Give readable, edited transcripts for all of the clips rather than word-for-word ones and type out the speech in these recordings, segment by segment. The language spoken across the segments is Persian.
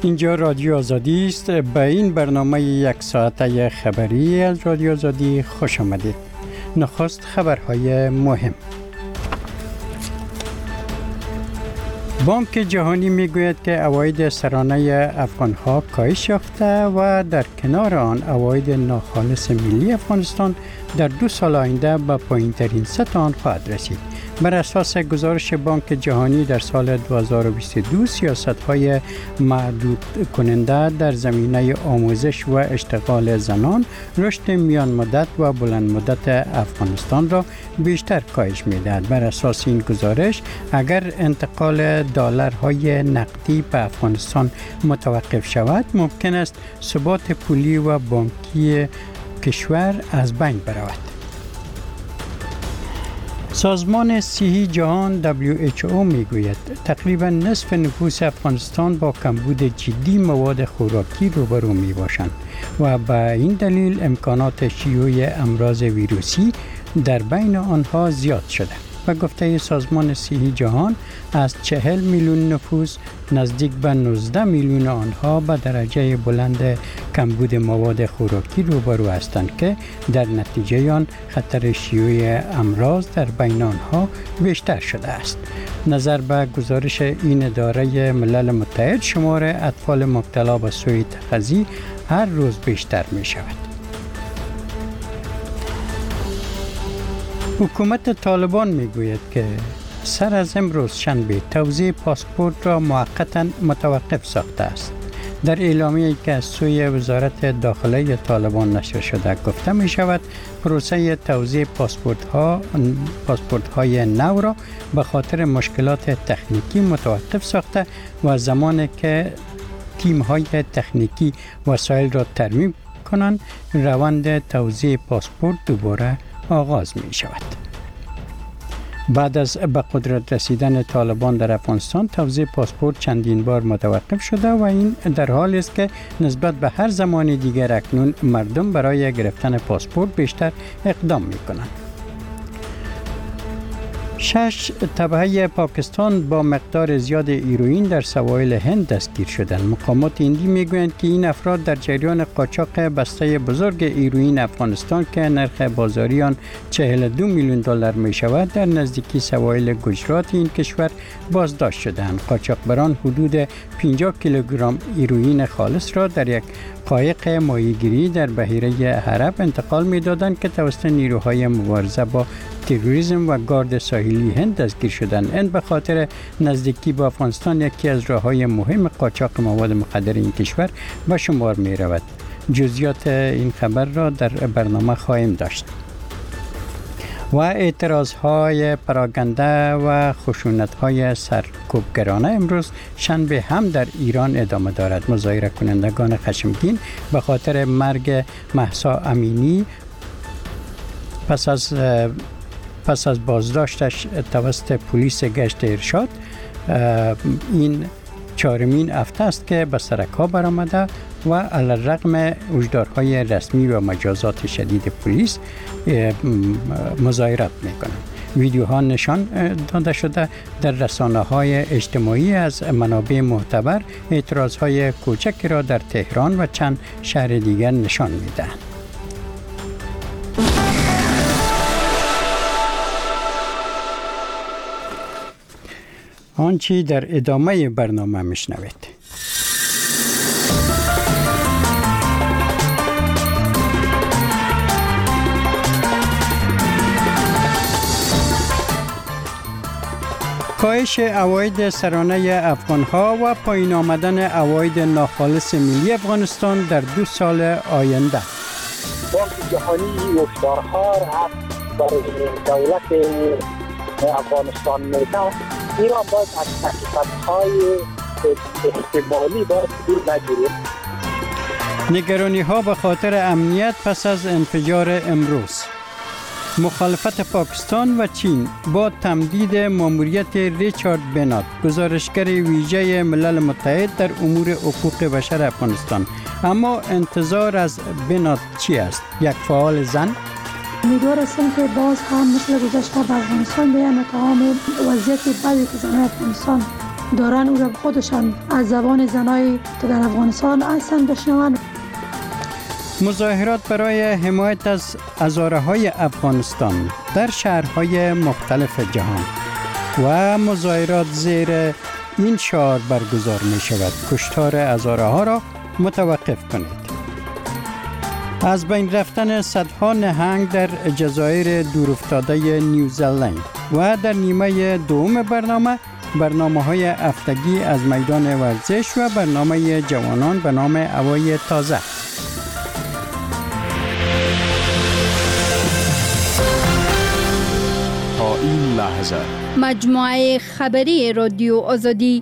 اینجا رادیو آزادی است. به این برنامه یک ساعته خبری از رادیو آزادی خوش آمدید. نخست خبرهای مهم. بانک جهانی میگوید که عواید سرانه افغانها کاهش یافته و در کنار آن عواید ناخالص ملی افغانستان در 2 سال آینده به پایین‌ترین سطح آن خواهد رسید. بر اساس گزارش بانک جهانی در سال 2022 سیاست‌های محدود کننده در زمینه آموزش و اشتغال زنان رشد میان مدت و بلند مدت افغانستان را بیشتر کاهش می‌دهد. بر اساس این گزارش اگر انتقال دلارهای نقدی به افغانستان متوقف شود ممکن است ثبات پولی و بانکی کشور از بین برود. سازمان صحی جهان WHO میگوید تقریبا نصف نفوس افغانستان با کمبود جدی مواد خوراکی روبرو می باشند و به این دلیل امکانات شیوع امراض ویروسی در بین آنها زیاد شده. و گفته سازمان صحی جهان از 40 میلیون نفوس نزدیک به 19 میلیون آنها به درجه بلند کمبود مواد خوراکی روبرو هستند که در نتیجه آن خطر شیوع امراض در بین آنها بیشتر شده است. نظر به گزارش این اداره ملل متحد شمار اطفال مبتلا به سوء تغذیه هر روز بیشتر می شود. حکومت طالبان میگوید که سر از امروز شنبه توزیع پاسپورت را موقتا متوقف ساخته است. در اعلامیه‌ای که از سوی وزارت داخله طالبان نشر شده گفته می شود پروسه توزیع پاسپورت های نو را به خاطر مشکلات تکنیکی متوقف ساخته و زمانی که تیم های تکنیکی وسایل را ترمیم کنند روند توزیع پاسپورت دوباره آغاز می شود. بعد از به قدرت رسیدن طالبان در افغانستان توزیع پاسپورت چندین بار متوقف شده و این در حالی است که نسبت به هر زمان دیگر اکنون مردم برای گرفتن پاسپورت بیشتر اقدام می کنند. 6 تبعه پاکستان با مقدار زیاد هیروئین در سواحل هند دستگیر شدند. مقامات هندی میگویند که این افراد در جریان قاچاق بسته بزرگ هیروئین افغانستان که نرخ بازاری آن 42 میلیون دلار می شود در نزدیکی سواحل گجرات این کشور بازداشت شدند. قاچاقبران حدود 50 کیلوگرم هیروئین خالص را در یک قایق ماهیگیری در بحیره عرب انتقال می‌دادند که توسط نیروهای مبارزه با تروریسم و گارد ساحلی هند دستگیر شدند. هند به خاطر نزدیکی با افغانستان یکی از راه‌های مهم قاچاق مواد مخدر این کشور به شمار می‌رود. جزئیات این خبر را در برنامه خواهیم داشت. و اعتراضهای پراکنده و خشونت‌های سرکوبگرانه امروز شنبه هم در ایران ادامه دارد. مظاهره کنندگان خشمگین به خاطر مرگ مهسا امینی پس از بازداشتش توسط پلیس گشت ارشاد این 4مین هفته است که به سرک‌ها برآمده و علی‌رغم هشدارهای رسمی و مجازات شدید پلیس مظاهرات می‌کنند. ویدیوها نشان داده شده در رسانه‌های اجتماعی از منابع معتبر اعتراضهای کوچکی را در تهران و چند شهر دیگر نشان می‌دهند. آنچه در ادامه برنامه میشنوید. کاهش عواید سرانه افغانها و پایین آمدن عواید ناخالص ملی افغانستان در 2 سال آینده. بانک جهانی هشدارها را برای دولت افغانستان میده. ایران باید از تحقیقات‌های احتمالی باید دور نگیرد. نگرانی ها به خاطر امنیت پس از انفجار امروز. مخالفت پاکستان و چین با تمدید ماموریت ریچارد بنات گزارشگر ویژه ملل متحد در امور حقوق بشر افغانستان. اما انتظار از بنات چی است؟ یک فعال زن؟ امیدوار هستم که باز هم مثل گذشته به افغانستان بیان تمام وضعیت بدی که زنان افغانستان دارن او را خودشان از زبان زنای که در افغانستان هستن بشنون. مظاهرات برای حمایت از هزاره‌های افغانستان در شهرهای مختلف جهان و مظاهرات زیر این شعار برگزار می شود: کشتار هزارها را متوقف کنید. از بین رفتن صدها نهنگ در جزایر دورافتاده نیوزلند و در نیمه دوم برنامه‌های هفتگی از میدان ورزش و برنامه جوانان به نام هوای تازه. تا این لحظه مجموعه خبری رادیو آزادی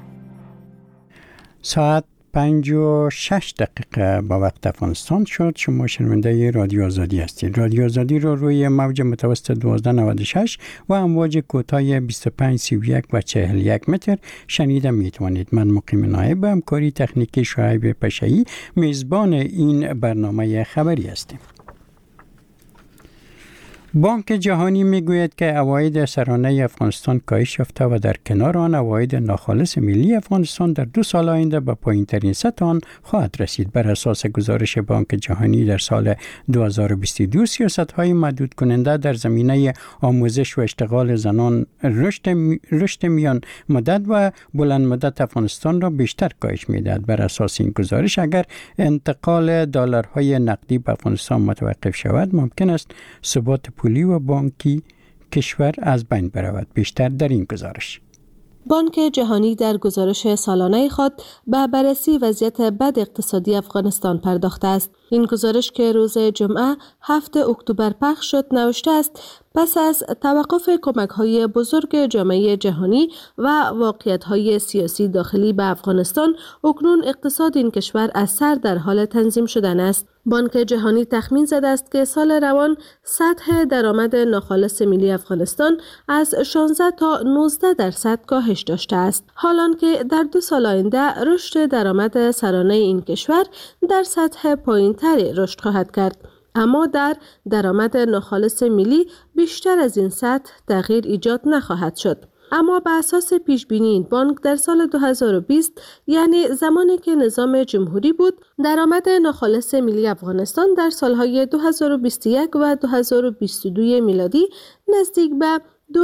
ساعت 5:06 با وقت افغانستان شد. شما شنونده رادیو آزادی هستید. رادیو آزادی رو روی موج متوسط 1296 و امواج کوتاه 25 31 و 41 متر شنیده میتوانید. من مقیم نایب به همکاری تکنیکی شعیب پشایی میزبان این برنامه خبری هستیم. بانک جهانی میگوید که عواید سرانه افغانستان کاهش یافته و در کنار آن عواید ناخالص ملی افغانستان در 2 سال آینده به پایین‌ترین سطح آن خواهد رسید. بر اساس گزارش بانک جهانی در سال 2022 سیاست‌های محدود کننده در زمینه آموزش و اشتغال زنان رشد میان مدت و بلند مدت افغانستان را بیشتر کاهش می‌دهد. بر اساس این گزارش اگر انتقال دلارهای نقدی به افغانستان متوقف شود ممکن است ثبات پولی و بانکی کشور از بین برود. بیشتر در این گزارش. بانک جهانی در گزارش سالانه خود به بررسی وضعیت بد اقتصادی افغانستان پرداخته است. این گزارش که روز جمعه 7 اکتبر پخش شد نوشته است پس از توقف کمک‌های بزرگ جامعه جهانی و واقعیت‌های سیاسی داخلی به افغانستان، اکنون اقتصاد این کشور از سر در حال تنظیم شدن است. بانک جهانی تخمین زده است که سال روان سطح درآمد ناخالص ملی افغانستان از 16 تا 19% کاهش داشته است، حالان که در 2 سال آینده رشد درآمد سرانه این کشور در سطح پایین‌تری رشد خواهد کرد. اما در درآمد ناخالص ملی بیشتر از این سطح تغییر ایجاد نخواهد شد. اما به اساس پیشبینی این بانک در سال 2020 یعنی زمانی که نظام جمهوری بود، درآمد ناخالص ملی افغانستان در سالهای 2021 و 2022 میلادی نزدیک به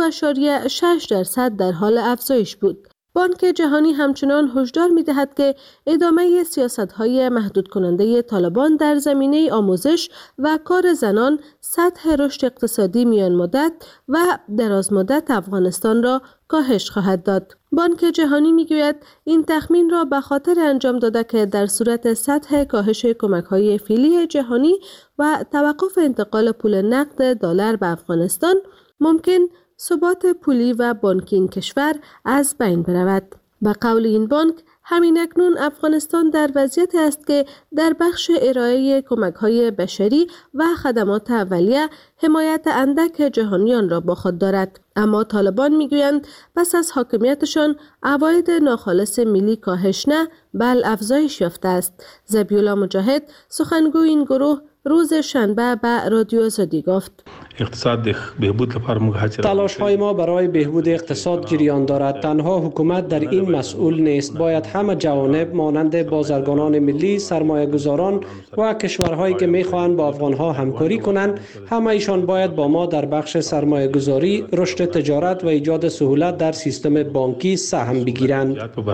2.6% در حال افزایش بود. بانک جهانی همچنان هشدار می‌دهد که ادامه سیاست‌های محدود کننده طالبان در زمینه آموزش و کار زنان سطح رشد اقتصادی میان مدت و دراز مدت افغانستان را کاهش خواهد داد. بانک جهانی میگوید این تخمین را به خاطر انجام داده که در صورت سطح کاهش کمک‌های فعلی جهانی و توقف انتقال پول نقد دلار به افغانستان ممکن ثبات پولی و بانکی این کشور از بین برود. به قول این بانک همین اکنون افغانستان در وضعیتی است که در بخش ارائه کمک‌های بشری و خدمات اولیه حمایت اندک جهانیان را با خود دارد. اما طالبان میگویند پس از حاکمیتشان عواید ناخالص ملی کاهش نه بل افزایش یافته است. ذبیح‌الله مجاهد سخنگوی این گروه روز شنبه به رادیو آزادی گفت اقتصاد بهبود تلاش‌های ما برای بهبود اقتصاد جریان دارد. تنها حکومت در این مسئول نیست. باید همه جوانب مانند بازرگانان ملی، سرمایه‌گذاران و کشورهایی که می‌خواهند با افغان‌ها همکاری کنند، همه ایشان باید با ما در بخش سرمایه‌گذاری، رشد تجارت و ایجاد سهولت در سیستم بانکی سهم بگیرند.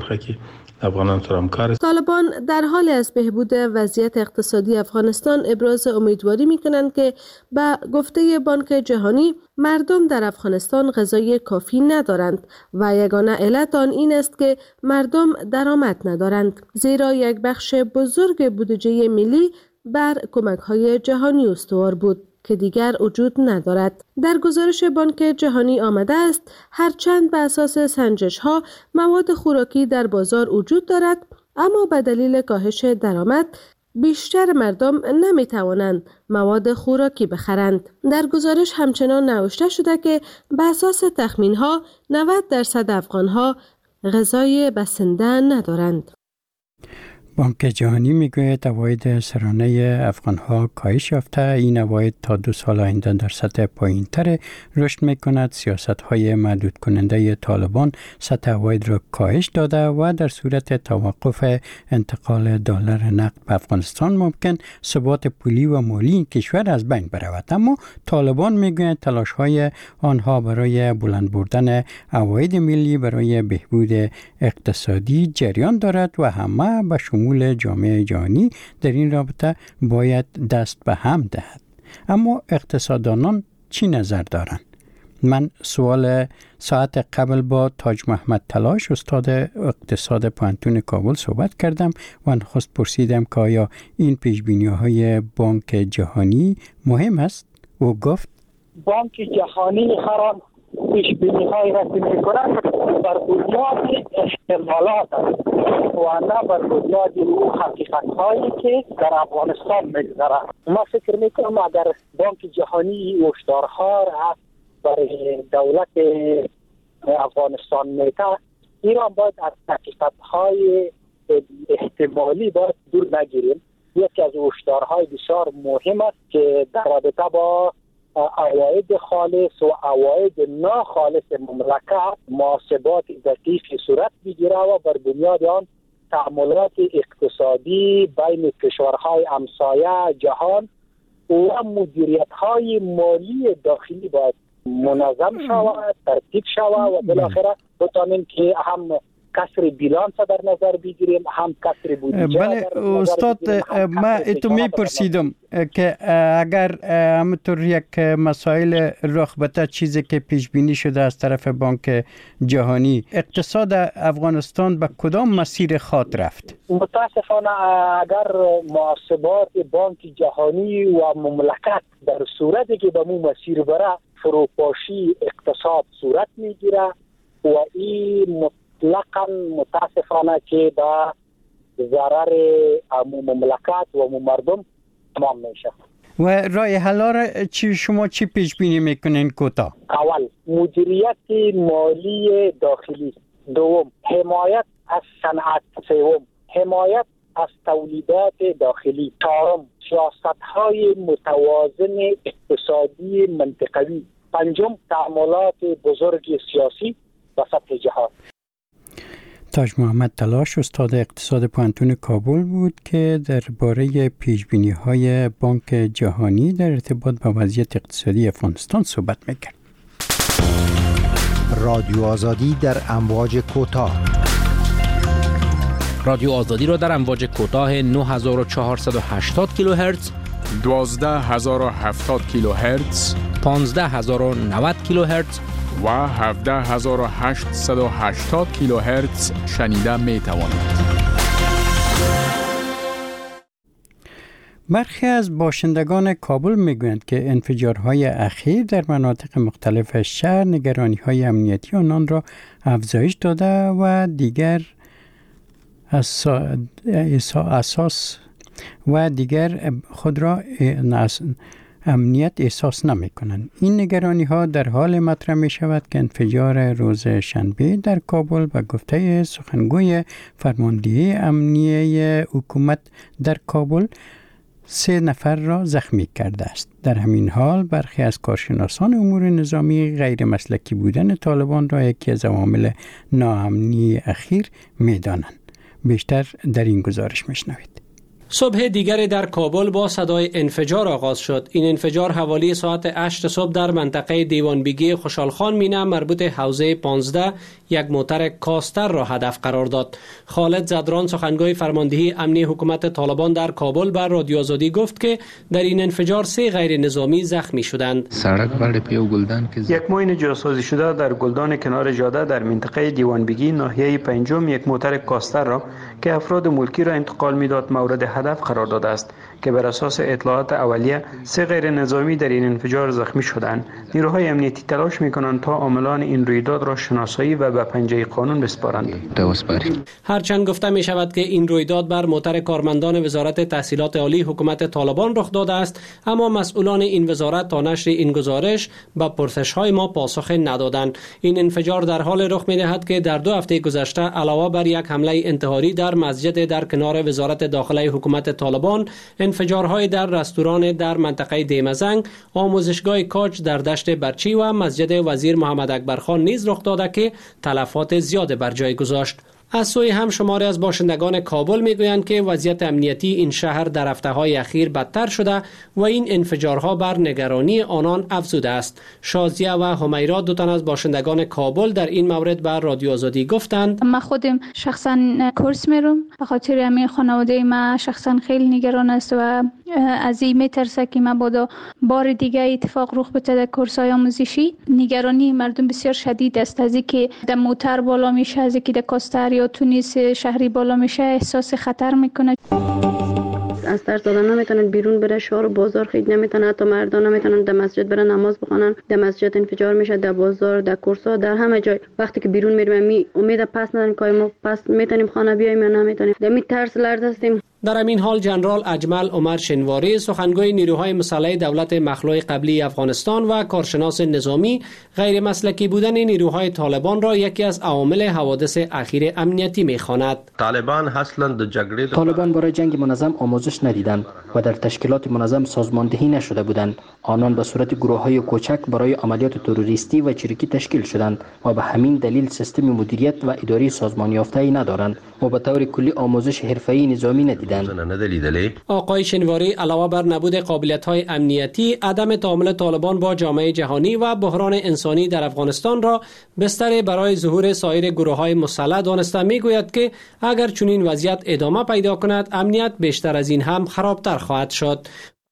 طالبان در حال از بهبود وضعیت اقتصادی افغانستان ابراز امیدواری می‌کنند که به گفته بانک جهانی مردم در افغانستان غذای کافی ندارند و یگانه علت آن این است که مردم درآمد ندارند، زیرا یک بخش بزرگ بودجه ملی بر کمک‌های جهانی استوار بود که دیگر وجود ندارد. در گزارش بانک جهانی آمده است هرچند به اساس سنجش‌ها مواد خوراکی در بازار وجود دارد، اما به دلیل کاهش درآمد بیشتر مردم نمی‌توانند مواد خوراکی بخرند. در گزارش همچنان نوشته شده که به اساس تخمین‌ها 90% افغان‌ها غذای بسنده ندارند. بانک جهانی میگوید عواید سرانه افغانها کاهش یافته. این عواید تا 2 سال آینده در سطح پایین‌تر رشد میکند. سیاست‌های محدود کننده طالبان سطح عواید را کاهش داده و در صورت توقف انتقال دلار نقد به افغانستان ممکن ثبات پولی و مالی این کشور از بین برود. اما طالبان میگویند تلاش‌های آنها برای بلند بردن عواید ملی برای بهبود اقتصادی جریان دارد و همه به شمول جامعه جهانی در این رابطه باید دست به هم دهد. اما اقتصاددانان چی نظر دارند؟ من سوال ساعت قبل با تاج محمد تلاش استاد اقتصاد پوهنتون کابل صحبت کردم و نخست پرسیدم که آیا این پیش‌بینی‌های بانک جهانی مهم است؟ او گفت بانک جهانی هر پیش‌بینی‌هایی را که می‌کند بر بنیاد احتمالات است و نه بر بنیاد او حقیقت‌هایی که در افغانستان می‌گذرد. ما فکر می‌کنم اگر بانک جهانی هشدارها را برای دولت افغانستان میده، ایران باید از حقیقت‌های احتمالی باید دور نگیریم. یکی از هشدارهای بسیار مهم است که در رابطه با عواید خالص و عواید ناخالص مملکت محاسبات دقیقی صورت بگیره و بر بنیاد آن تعاملات اقتصادی بین کشورهای همسایه جهان و مدیریت‌های مالی داخلی باید منظم شود، ترتیب شود و بالاخره بتانیم که هم کسر بیلانس در نظر بگیریم، هم کسر بودجه. بله استاد، ما اتو میپرسیدم که اگر همطور یک مسائل رخ بده چیزی که پیش بینی شده از طرف بانک جهانی، اقتصاد افغانستان به کدام مسیر خواهد رفت؟ متاسفانه اگر محاسبات بانک جهانی و مملکت در صورتی که به مو مسیر بره فروپاشی اقتصاد صورت میگیره و این مطلقاً متاسفانه که به ضرر مملکت و مردم تمام میشه. و راه حل را شما چی پیش بینی میکنین کوتاه؟ اول مدیریت مالی داخلی، دوم حمایت از صنعت، سوم حمایت از تولیدات داخلی، چهارم سیاست‌های متوازن اقتصادی منطقوی، پنجم تعاملات بزرگ سیاسی و سطح جهان. تاج محمد تلاش استاد اقتصاد پوهنتون کابل بود که درباره پیش‌بینی‌های بانک جهانی در ارتباط با وضعیت اقتصادی افغانستان صحبت می‌کرد. رادیو آزادی در امواج کوتاه. رادیو آزادی را در امواج کوتاه 9480 کیلوهرتز، 12070 کیلوهرتز، 15090 کیلوهرتز و 17880 کیلوهرتز شنیده می توانید. برخی از باشندگان کابل میگویند که انفجارهای اخیر در مناطق مختلف شهر نگرانی‌های امنیتی آنان را افزایش داده و دیگر اساس و دیگر خود را امنیت احساس نمی کنند. این نگرانی ها در حال مطرح می شود که انفجار روز شنبه در کابل به گفته سخنگوی فرماندهی امنیه حکومت در کابل 3 نفر را زخمی کرده است. در همین حال برخی از کارشناسان امور نظامی غیر مسلکی بودن طالبان را یکی از عوامل ناامنی اخیر می دانند. بیشتر در این گزارش میشنوید. صبح دیگری در کابل با صدای انفجار آغاز شد. این انفجار حوالی ساعت 8 صبح در منطقه دیوانبگی خوشحالخان مینه مربوط حوزه 15 یک موتر کاستر را هدف قرار داد. خالد زدران سخنگوی فرماندهی امنی حکومت طالبان در کابل بر رادیو آزادی گفت که در این انفجار 3 غیر نظامی زخمی شدند. یک موین جاسازی شده در گلدان کنار جاده در منطقه دیوانبگی ناحیه 5 یک موتر کاستر را که افراد ملکی را انتقال میداد مورد هدف قرار داده است که بر اساس اطلاعات اولیه 3 غیر نظامی در این انفجار زخمی شدند. نیروهای امنیتی تلاش می‌کنند تا عاملان این رویداد را شناسایی و به پنجه قانون بسپارند. هرچند گفته می شود که این رویداد بر موتر کارمندان وزارت تحصیلات عالی حکومت طالبان رخ داده است، اما مسئولان این وزارت تا نشر این گزارش به پرسش‌های ما پاسخ ندادند. این انفجار در حال رخ می‌دهد که در 2 هفته گذشته علاوه بر یک حمله انتحاری در مسجد در کنار وزارت داخله حکومت طالبان، انفجارهای در رستوران در منطقه دیمزنگ، آموزشگاه کاج در دشت برچی و مسجد وزیر محمد اکبر خان نیز رخ داده که تلفات زیاد بر جای گذاشت. از سوی هم شماری از باشندگان کابل میگویند که وضعیت امنیتی این شهر در هفته‌های اخیر بدتر شده و این انفجارها بر نگرانی آنان افزوده است. شازیه و همیرا 2 تن از باشندگان کابل در این مورد بر رادیو آزادی گفتند: من خودم شخصا کورس میرم، به خاطر همین خانواده ما شخصا خیلی نگران است و از این میترسه که مبادا بار دیگه اتفاق رخ بده در کورس‌های آموزشی. نگرانی مردم بسیار شدید است، از اینکه در موتر بالا میشه، از اینکه در کاستر یا تونیس شهری بالا میشه احساس خطر میکنه. از ترس آدم نمیتونن بیرون بره، شهر و بازار خیلی نمیتونن، حتی مردان نمیتونن در مسجد برن نماز بخونن. در مسجد انفجار میشه، در بازار، در کورس‌ها، در همه جای. وقتی که بیرون میریم امید پس نداریم که ما پس میتونیم خانه بیایم یا نمیتونیم. در می ترس لرزه هستیم. در همین حال جنرال اجمل عمر شنواری، سخنگوی نیروهای مسلح دولت مخلوع قبلی افغانستان و کارشناس نظامی، غیر مسلکی بودن نیروهای طالبان را یکی از عوامل حوادث اخیر امنیتی می‌خواند. طالبان برای جنگ منظم آموزش ندیدند و در تشکیلات منظم سازماندهی نشده بودند. آنان به صورت گروه‌های کوچک برای عملیات تروریستی و چریکی تشکیل شدند و به همین دلیل سیستم مدیریت و اداری سازمان یافته‌ای ندارند و به طور کلی آموزش حرفه‌ای نظامی ندیدند. آقای شنواری علاوه بر نبود قابلیت‌های امنیتی، عدم تعامل طالبان با جامعه جهانی و بحران انسانی در افغانستان را بستر برای ظهور سایر گروه‌های مسلح دانسته می‌گوید که اگر چنین وضعیت ادامه پیدا کند، امنیت بیشتر از این هم خرابتر خواهد شد.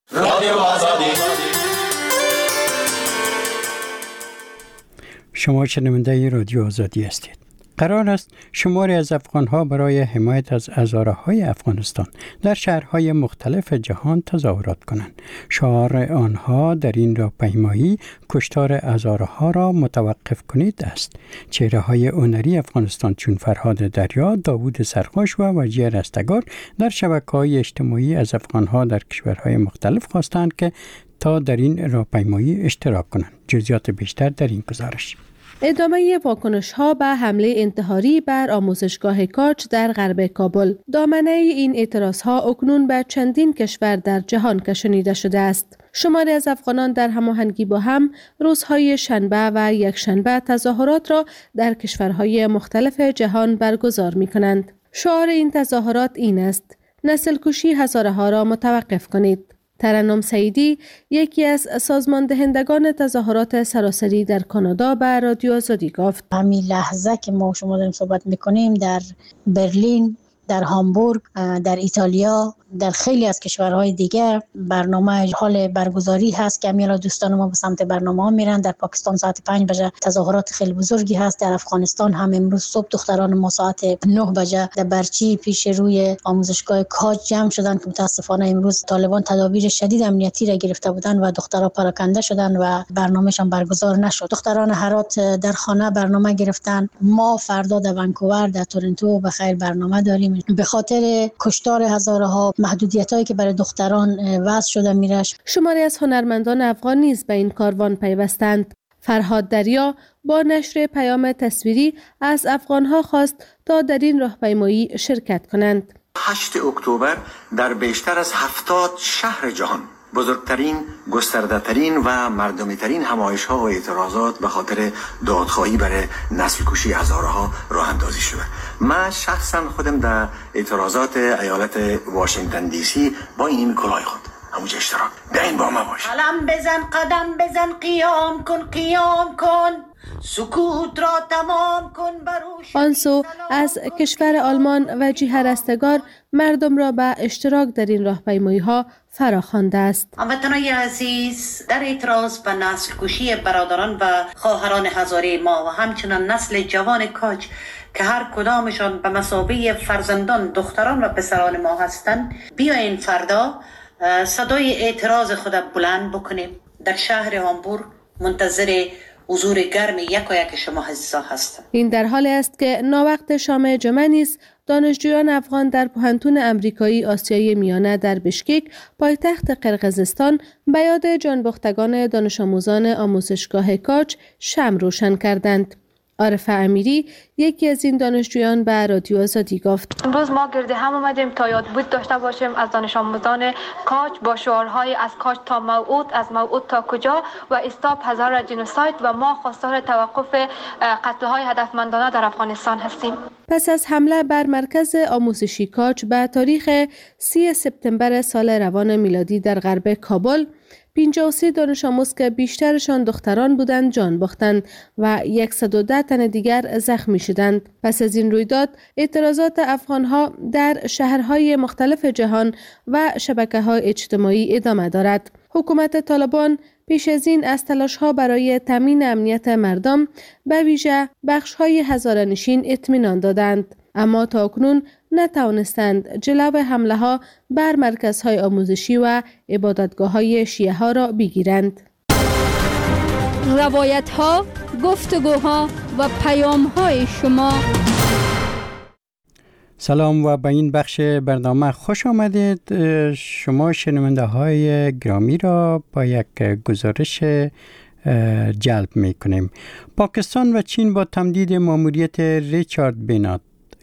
شما شنونده رادیو آزادی هستید. قرار است شماری از افغان‌ها برای حمایت از هزاره‌های افغانستان در شهرهای مختلف جهان تظاهرات کنند. شعار آنها در این راهپیمایی کشتار هزارها را متوقف کنید است. چهره‌های هنری افغانستان چون فرهاد دریا، داوود سرخوش و وجیه رستگار در شبکه‌های اجتماعی از افغان‌ها در کشورهای مختلف خواستند که تا در این راهپیمایی اشتراک کنند. جزئیات بیشتر در این گزارش. ادامه واکنش‌ها به حمله انتحاری بر آموزشگاه کاج در غرب کابل. دامنه این اعتراض‌ها اکنون به چندین کشور در جهان کشانیده شده است. شماری از افغانان در هماهنگی با هم روزهای شنبه و یکشنبه تظاهرات را در کشورهای مختلف جهان برگزار می‌کنند. شعار این تظاهرات این است: نسل کشی هزارها را متوقف کنید. ترنم سعیدی، یکی از سازماندهندگان تظاهرات سراسری در کانادا، به رادیو آزادی گفت: همین لحظه که ما شما داریم صحبت میکنیم در برلین، در هامبورگ، در ایتالیا، در خیلی از کشورهای دیگر برنامه حال برگزاری هست که امیالا دوستان ما به سمت برنامه ها میرن. در پاکستان ساعت 5 بجه تظاهرات خیلی بزرگی هست. در افغانستان هم امروز صبح دختران ما ساعت 9 بجه در برچی پیش روی آموزشگاه کاج جمع شدن که متاسفانه امروز طالبان تدابیر شدید امنیتی را گرفته بودن و دخترها پراکنده شدن و برنامه‌شان برگزار نشد. دختران هرات در خانه برنامه گرفتن. ما فردا در ونکوور، در تورنتو به خیر برنامه داریم. به خاطر کشتار هزارها محدودیتایی که برای دختران وضع شده میرش. شماری از هنرمندان افغان نیز به این کاروان پیوستند. فرهاد دریا با نشر پیام تصویری از افغانها خواست تا در این راهپیمایی شرکت کنند. 8 اکتبر در بیشتر از 70 شهر جهان بزرگترین، گسترده‌ترین و مردمی‌ترین همایش‌ها و اعتراضات به خاطر دادخواهی برای نسل کشی هزارها راه اندازی شده. من شخصا خودم در اعتراضات ایالت واشنگتن دی سی با این کلاه خود همونجا اشتراک. بیاین با ما باش. علم بزن، قدم بزن، قیام کن، قیام کن، سکوت را تمام کن. آنسو از کشور آلمان وجیه رستگار مردم را به اشتراک در این راهپیمایی‌ها فراخوانده است. هموطنان عزیز، در اعتراض به نسل کشی برادران و خواهران هزاره ما و همچنان نسل جوان کاج که هر کدامشان به مثابه فرزندان، دختران و پسران ما هستند، بیاین فردا صدای اعتراض خود بلند بکنیم. در شهر هامبورگ منتظر حضور گرم یک شما عزیزان هستم. این در حالی است که ناوقت شام جمعه نیز دانشجویان افغان در پوهنتون امریکایی آسیای میانه در بشکک پایتخت قرقیزستان به یاد جانباختگان دانش آموزان آموزشگاه کاج شمع روشن کردند. عارف امیری یکی از این دانشجویان به رادیو آزادی گفت: امروز ما گرد هم اومدیم تا یادبود داشته باشیم از دانش آموزان کاج با شعارهای از کاج تا موعود، از موعود تا کجا و استاپ هزار جنوساید و ما خواستار توقف قتل‌های هدفمندانه در افغانستان هستیم. پس از حمله بر مرکز آموزشی کاج به تاریخ 30 سپتامبر سال روان میلادی در غرب کابل، 53 دانش آموز که بیشترشان دختران بودند جان باختند و 110 تن دیگر زخمی شدند. پس از این رویداد اعتراضات افغانها در شهرهای مختلف جهان و شبکه‌های اجتماعی ادامه دارد. حکومت طالبان پیش از این از تلاش‌ها برای تامین امنیت مردم به ویژه بخش‌های هزاره‌نشین اطمینان دادند، اما تاکنون نتوانستند جلو حمله ها بر مرکزهای آموزشی و عبادتگاه های شیعه ها را بگیرند. روایت ها، گفتگوها و پیام های شما. سلام و به این بخش برنامه خوش آمدید. شما شنونده های گرامی را با یک گزارش جلب می کنیم. پاکستان و چین با تمدید ماموریت ریچارد بینات،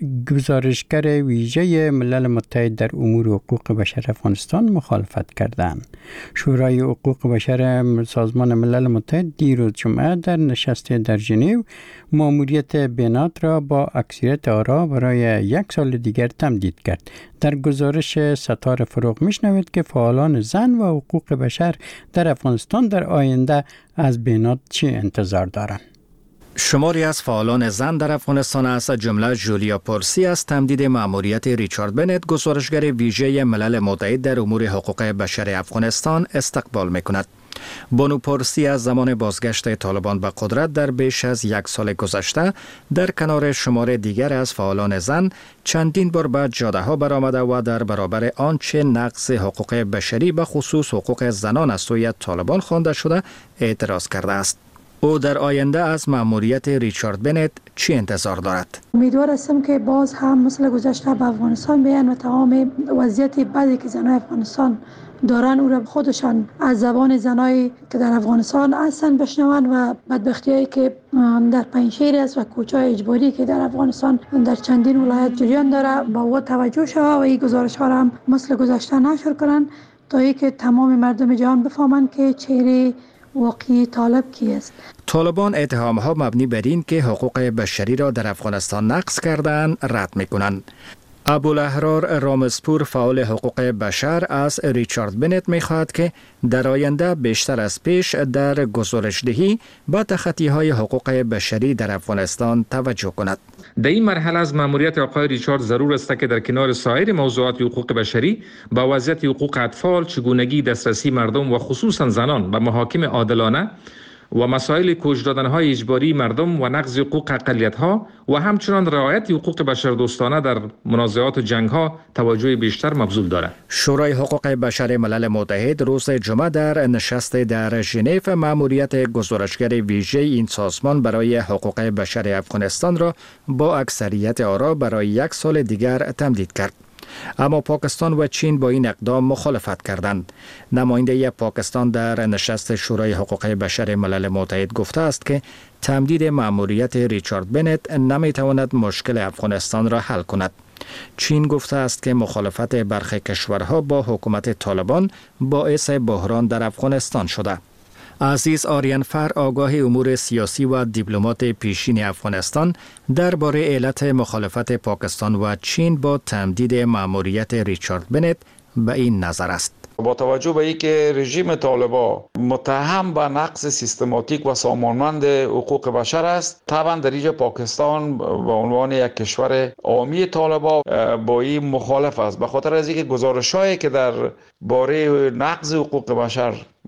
گزارشگر ویژه ملل متحد در امور حقوق بشر افغانستان، مخالفت کردند. شورای حقوق بشر سازمان ملل متحد دیروز جمعه در نشست در ژنو ماموریت بینات را با اکثریت آرا برای 1 سال دیگر تمدید کرد. در گزارش ستار فروغ میشنوید که فعالان زن و حقوق بشر در افغانستان در آینده از بینات چه انتظار دارند. شماری از فعالان زن در افغانستان از جمله جولیا پورسی از تمدید مأموریت ریچارد بنت، گزارشگر ویژه ملل متحد در امور حقوق بشر افغانستان، استقبال می‌کند. بانو پورسی از زمان بازگشت طالبان به قدرت در بیش از 1 سال گذشته در کنار شمار دیگر از فعالان زن چندین بار به جاده‌ها برآمده و در برابر آنچه نقض حقوق بشری به خصوص حقوق زنان از سوی طالبان خوانده شده اعتراض کرده است. او در آینده از مأموریت ریچارد بنت چی انتظار دارد؟ امیدوار هستم که باز هم مثل گذشته به افغانستان بیان و تمام وضعیت بدی که زنای افغانستان دارن او را خودشان از زبان زنایی که در افغانستان هستن بشنون و بدبختی‌هایی که در پنجشیر است و کوچه‌های اجباری که در افغانستان در چندین ولایت جریان داره با او توجه شود و این گزارش‌ها را هم مثل گذشته نشر کنن تا اینکه تمام مردم جهان بفهمن که چهره واقعی طالب کی است. طالبان اتهام‌ها مبنی بر این که حقوق بشری را در افغانستان نقض کردن رد می‌کنند. ابوالاحرار رامزپور، فعال حقوق بشر، از ریچارد بنت می‌خواهد که در آینده بیشتر از پیش در گزارش‌دهی با تخطی‌های حقوق بشری در افغانستان توجه کند. در این مرحله از مأموریت آقای ریچارد ضرور است که در کنار سایر موضوعات حقوق بشری با وضعیت حقوق اطفال، چگونگی دسترسی مردم و خصوصا زنان به محاکم عادلانه و مسائل کش دادن‌های اجباری مردم و نقض حقوق اقلیت‌ها و همچنان رعایت حقوق بشردوستانه در منازعات و جنگ‌ها توجه بیشتر مبذول دارد. شورای حقوق بشر ملل متحد روز جمعه در نشست در ژنو مأموریت گزارشگر ویژه این سازمان برای حقوق بشر افغانستان را با اکثریت آرا برای 1 سال دیگر تمدید کرد. اما پاکستان و چین با این اقدام مخالفت کردند. نماینده پاکستان در نشست شورای حقوق بشر ملل متحد گفته است که تمدید مأموریت ریچارد بنت نمیتواند مشکل افغانستان را حل کند. چین گفته است که مخالفت برخی کشورها با حکومت طالبان باعث بحران در افغانستان شده. عزیز آریانفر، آگاه امور سیاسی و دیپلمات پیشین افغانستان، درباره علت مخالفت پاکستان و چین با تمدید مأموریت ریچارد بنت به این نظر است: با توجه به اینکه رژیم طالبان متهم به نقض سیستماتیک و سامانمند حقوق بشر است، طبعا در اینجا پاکستان به عنوان یک کشور حامی طالبان با این مخالف است، به خاطر از اینکه گزارش‌هایی که در باره نقض حقوق بشر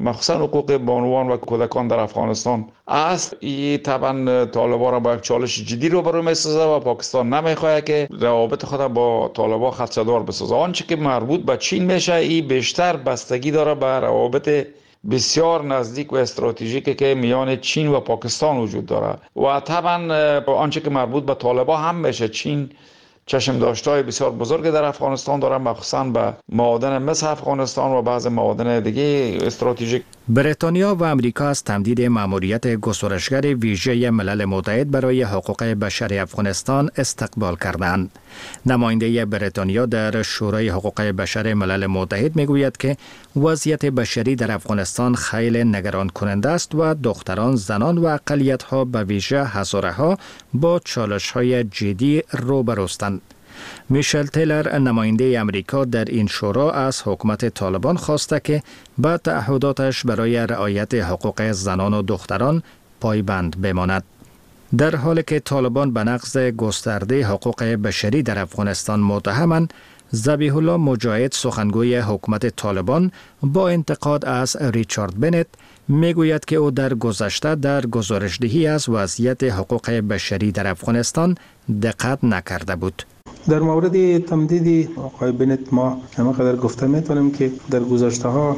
مخصوصا حقوق بانوان و کودکان در افغانستان است. این طبعا طالبان را با یک چالش جدی روبرو می‌سازه و پاکستان نمیخواهد که روابط خود با طالبان خدشه‌دار بسازه. آنچه که مربوط به چین میشه این بیشتر بستگی داره به روابط بسیار نزدیک و استراتژیکی که میان چین و پاکستان وجود داره و طبعا آنچه که مربوط به طالبان هم میشه. چین چشم داشتهای بسیار بزرگ در افغانستان داره، مخصوصا به معادن مس افغانستان و بعض معادن دیگه استراتژیک. بریتانیا و امریکا از تمدید مأموریت گزارشگر ویژه ملل متحد برای حقوق بشر افغانستان استقبال کردند. نماینده بریتانیا در شورای حقوق بشر ملل متحد میگوید که وضعیت بشری در افغانستان خیلی نگران کننده است و دختران، زنان و اقلیت‌ها به ویژه هزاره‌ها با چالش‌های جدی روبروستند. میشل تیلر نماینده امریکا در این شورا از حکومت طالبان خواسته که به تعهداتش برای رعایت حقوق زنان و دختران پایبند بماند. در حالی که طالبان به نقض گسترده حقوق بشری در افغانستان متهمند، ذبیح الله مجاهد سخنگوی حکومت طالبان با انتقاد از ریچارد بنت میگوید که او در گذشته در گزارشدهی از وضعیت حقوق بشری در افغانستان دقت نکرده بود. در مورد تمدید آقای بنت ما همینقدر گفته میتونیم که در گذشته ها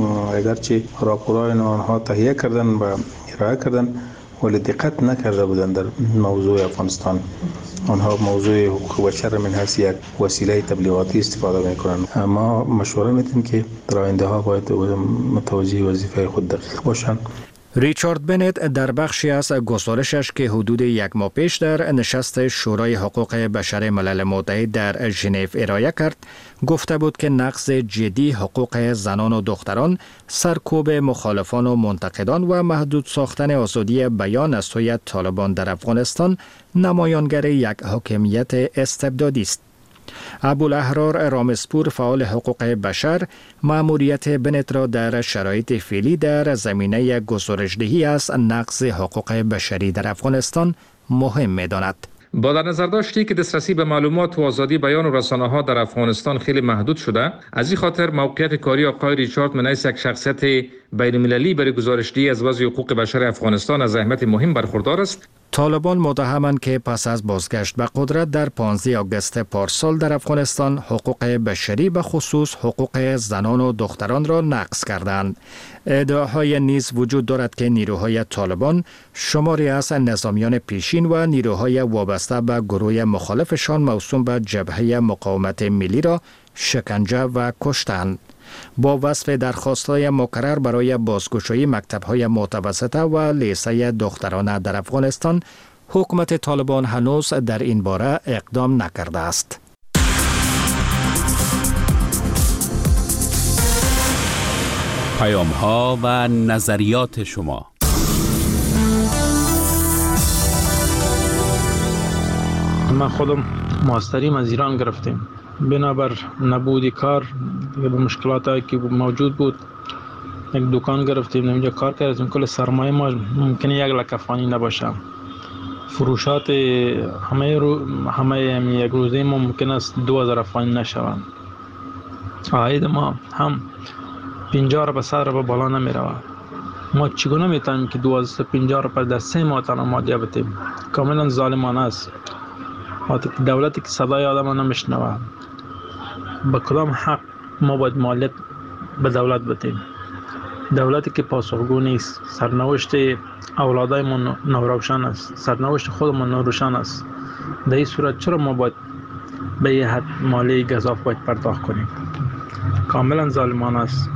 اگرچه راپورهای آنها تهیه کردن و ارائه کردن ولی دقت نکرده بودن در موضوع افغانستان. آنها موضوع حقوق بشر من حیث یک وسیله تبلیغاتی استفاده میکنند. ما مشوره میدیم که در آینده ها باید متوجه وظیفه خود دقیق باشند. ریچارد بنت در بخشی از گزارشش که حدود یک ماه پیش در نشست شورای حقوق بشر ملل متحد در ژنو ارائه کرد، گفته بود که نقض جدی حقوق زنان و دختران، سرکوب مخالفان و منتقدان و محدود ساختن آزادی بیان از سوی طالبان در افغانستان نمایانگر یک حاکمیت استبدادی است. ابوالاحرار رامسپور، فعال حقوق بشر، مأموریت بنت را در شرایط فعلی در زمینه گزارشدهی از نقض حقوق بشری در افغانستان مهم می‌داند. با در نظر داشتی که دسترسی به معلومات و آزادی بیان و رسانه‌ها در افغانستان خیلی محدود شده، از این خاطر موقعیت کاری آقای ریچارد من یک شخصیت بین‌المللی برای گزارشدهی از وضع حقوق بشر افغانستان از اهمیت مهم برخوردار است. طالبان متهمند که پس از بازگشت به قدرت در 15 آگوست پارسال در افغانستان حقوق بشری به خصوص حقوق زنان و دختران را نقض کردند. ادعاهای نیز وجود دارد که نیروهای طالبان شماری از نظامیان پیشین و نیروهای وابسته به گروه مخالفشان موسوم به جبهه مقاومت ملی را شکنجه و کشتند. با وصف درخواست‌های مکرر برای بازگشایی مکتب‌های متوسطه و لیسه دخترانه در افغانستان، حکومت طالبان هنوز در این باره اقدام نکرده است. پیام‌ها و نظریات شما. من خودم ماستریم از ایران گرفتیم. بنابر نبودی کار به مشکلاتی که موجود بود یک دکان گرفتیم، اونجا کار کردیم. کل سرمایه ما ممکنه 1 لک افغانی نباشه. فروشات همه یک روزه ما ممکن است 2000 افغانی نشوند. عاید ما هم 50 به 100 به بالا نمی رود. ما چگونه میتونیم که 250 پر در 3 ماه تنها مادیه بتیم؟ کاملا ظالمانه است. دولتی که صدای آدم نمیشنوه، با کدام حق ما باید مالیات به دولت بدیم؟ دولتی که پاسخگو نیست. سرنوشت اولادای ما ناروشن است، سرنوشت خودمون ناروشن است. در این صورت چرا ما باید به یه حد مالی گزاف باید پرداخت کنیم؟ کاملا ظالمانه است.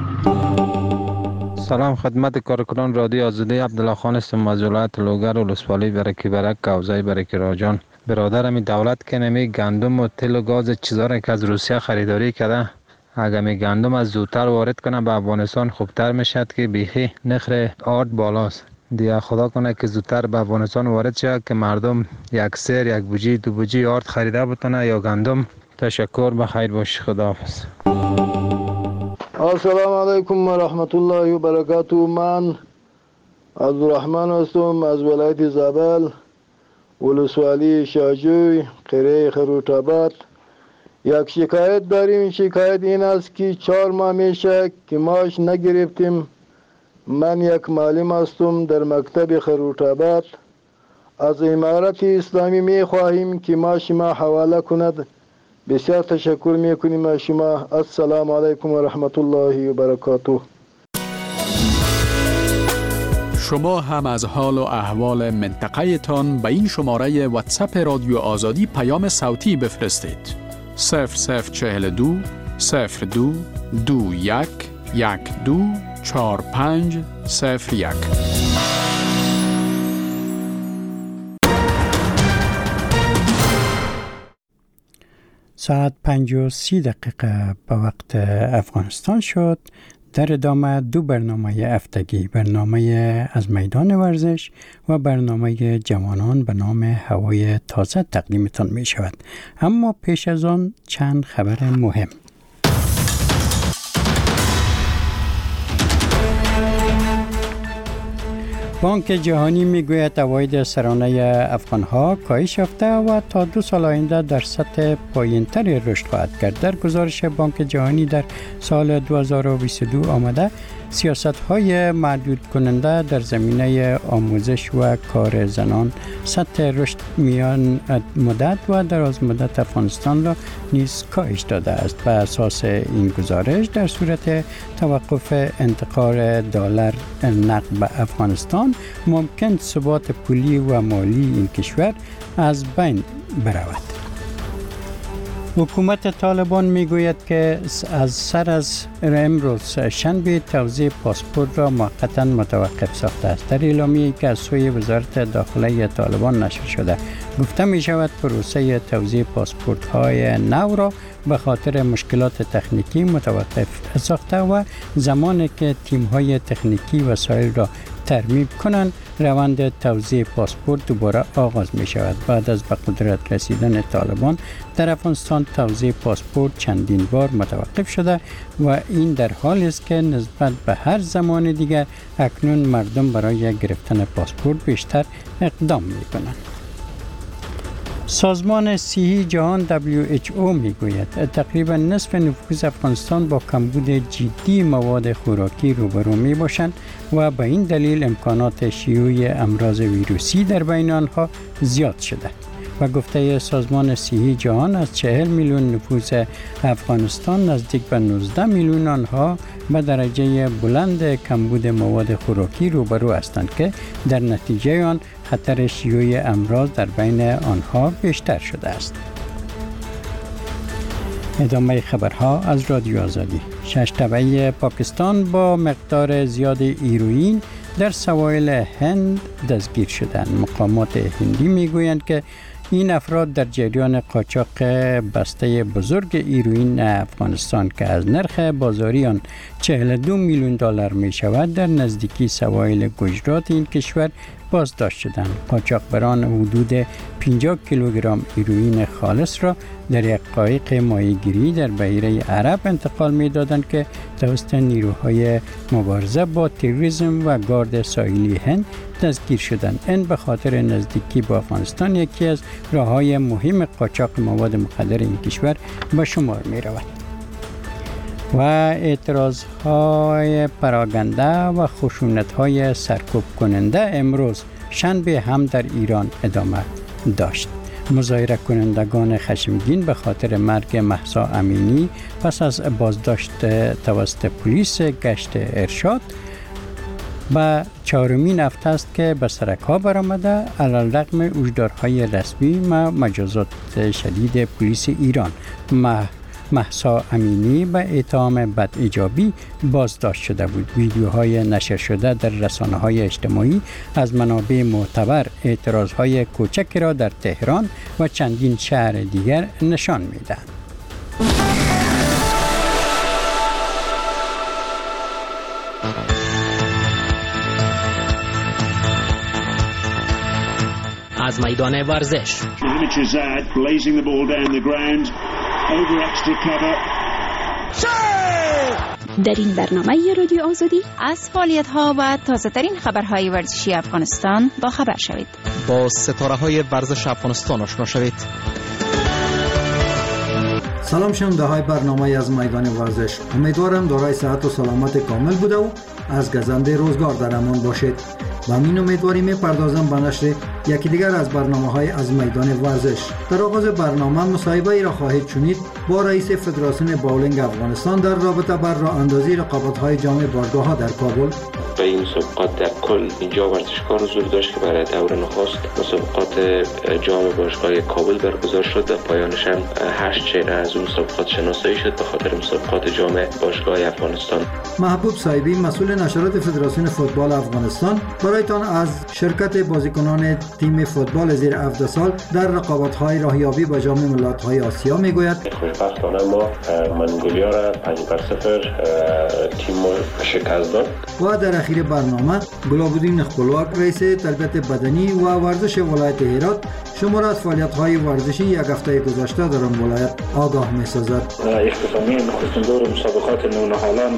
سلام خدمت کارکنان رادیو آزادی. عبدالله خان هستم از ولایت لوگر و ولسوالی برکی برک حوزه برکی راجان. برادرم دولت که نمی گندم و تل و گاز چیزا را که از روسیه خریداری کرده، اگر می گندم از زودتر وارد کنه به افغانستان خوبتر میشد که بیخی نخر آرد بالاست. دیگه خدا کنه که زودتر به افغانستان وارد شد که مردم یک سیر، یک بوجی، 2 بوجی آرد خریده بتونه یا گندم. تشکر، بخیر باش، خداحافظ. السلام علیکم و رحمت الله و برکاته. من عبدالرحمن هستم از ولایت زابل، ولسوالی شاجوی، قریه خروط‌آباد. یک شکایت داریم. شکایت این است که 4 ماه میشه که ماش نگرفتیم. من یک معلم هستم در مکتب خروط‌آباد. از امارت اسلامی می خواهیم که ما شما حواله کند. بسیار تشکر می کنیم از شما. السلام علیکم و رحمت الله و برکاته. شما هم از حال و احوال منطقه تان به این شماره واتساپ رادیو آزادی پیام صوتی بفرستید. 0042 02 21 12 45 01. ساعت 5:30 به وقت افغانستان شد. در ادامه دو برنامه هفتگی، برنامه از میدان ورزش و برنامه جوانان به نام هوای تازه تقدیمتان می شود. اما پیش از آن چند خبر مهم. بانک جهانی میگوید عواید سرانه افغانها کاهش یافته و تا 2 سال آینده در سطح پایین‌تری رشد خواهد کرد. در گزارش بانک جهانی در سال 2022 آمده سیاست‌های محدود کننده در زمینه آموزش و کار زنان سطح رشد میان مدت و دراز مدت افغانستان را نیز کاهش داده است. بر اساس این گزارش در صورت توقف انتقال دلار نقد به افغانستان ممکن ثبات پولی و مالی این کشور از بین برود. حکومت طالبان میگوید که از امروز شنبه توزیع پاسپورت را موقتا متوقف ساخته است. در اعلامیه‌ای که از سوی وزارت داخله طالبان نشر شده گفته می شود پروسه توزیع پاسپورت های نو را به خاطر مشکلات تکنیکی متوقف ساخته و زمانی که تیم های تکنیکی وسایل را ترمیم کنند روند توزیع پاسپورت دوباره آغاز می شود. بعد از به قدرت رسیدن طالبان در افغانستان توزیع پاسپورت چندین بار متوقف شده و این در حالی است که نسبت به هر زمان دیگر اکنون مردم برای گرفتن پاسپورت بیشتر اقدام می کنند. سازمان صحی جهان WHO میگوید تقریبا نصف نفوس افغانستان با کمبود جدی مواد خوراکی روبرو می باشند و به این دلیل امکانات شیوع امراض ویروسی در بین آنها زیاد شده. و گفته سازمان صحی جهان از 40 میلیون نفوس افغانستان نزدیک به 19 میلیون آنها به درجه بلند کمبود مواد خوراکی روبرو هستند که در نتیجه آن خطر شیوع امراض در بین آنها بیشتر شده است. ادامه خبرها از رادیو آزادی. 6 تبعه پاکستان با مقدار زیاد هیروئین در سواحل هند دستگیر شدند. مقامات هندی میگویند که این افراد در جریان قاچاق بسته بزرگ هیروئین افغانستان که از نرخ بازاری آن 42 میلیون دلار می شود در نزدیکی سواحل گجرات این کشور بازداشت شدند. قاچاقبران حدود 50 کیلوگرم هیروئین خالص را در یک قایق ماهیگیری در بحیره عرب انتقال می دادند که توسط نیروهای مبارزه با تروریسم و گارد ساحلی هند دستگیر شدند. این به خاطر نزدیکی با افغانستان یکی از راه‌های مهم قاچاق مواد مخدر این کشور به شمار می رود. و اعتراضهای پراگنده و خشونت‌های سرکوب کننده امروز شنبه هم در ایران ادامه داشت. مظاهره کنندگان خشمگین به خاطر مرگ مهسا امینی پس از بازداشت توسط پلیس گشت ارشاد و 4مین هفته است که به سرک‌ها برآمده علیرغم هشدارهای رسمی و مجازات شدید پلیس ایران. مهسا امینی به اتهام بد ایجابی بازداشت شده بود. ویدیوهای نشر شده در رسانه‌های اجتماعی از منابع معتبر اعتراضهای کوچکی را در تهران و چندین شهر دیگر نشان می‌دهند. از میدان ورزش در این برنامه رادیو آزادی از فعالیت‌ها و تازه‌ترین خبرهای ورزشی افغانستان با خبر شوید. با ستاره‌های ورزش افغانستان آشنا شوید. سلام شنونده های برنامه از میدان ورزش. امیدوارم دارای صحت و سلامت کامل بوده و از گزنده روزگار در امان باشید. با این امیدواری میپردازم به نشر یکی دیگر از برنامه‌های از میدان ورزش. در آغاز برنامه مصاحبه‌ای را خواهید شنید با رئیس فدراسیون باولینگ افغانستان در رابطه با راه اندازی رقابت‌های جام باشگاه‌ها در کابل. به این مسابقات در کل اینجا ورزشکار حضور داشت که برای دور نخست مسابقات جام باشگاه کابل برگزار شد و پایانش هم 8 چهره از اون مسابقات شناسایی شد به خاطر مسابقات جام باشگاه افغانستان. محبوب صاحبی مسئول نشرات فدراسیون فوتبال افغانستان برایتان از شرکت بازیکنان تیم فوتبال زیر 17 سال در رقابت‌های راهیابی به جام ملت‌های آسیا میگوید. خوشبختانه ما منگولیا را 5-0 تیم شکست داد. و در اخیر برنامه گلابودین خپلواک رئیس تربیت بدنی و ورزش ولایت هرات شما را از فعالیت‌های ورزشی یک هفته گذشته در آن ولایت آگاه می‌سازد. اختتامیه نخستین دور مسابقات نونهالان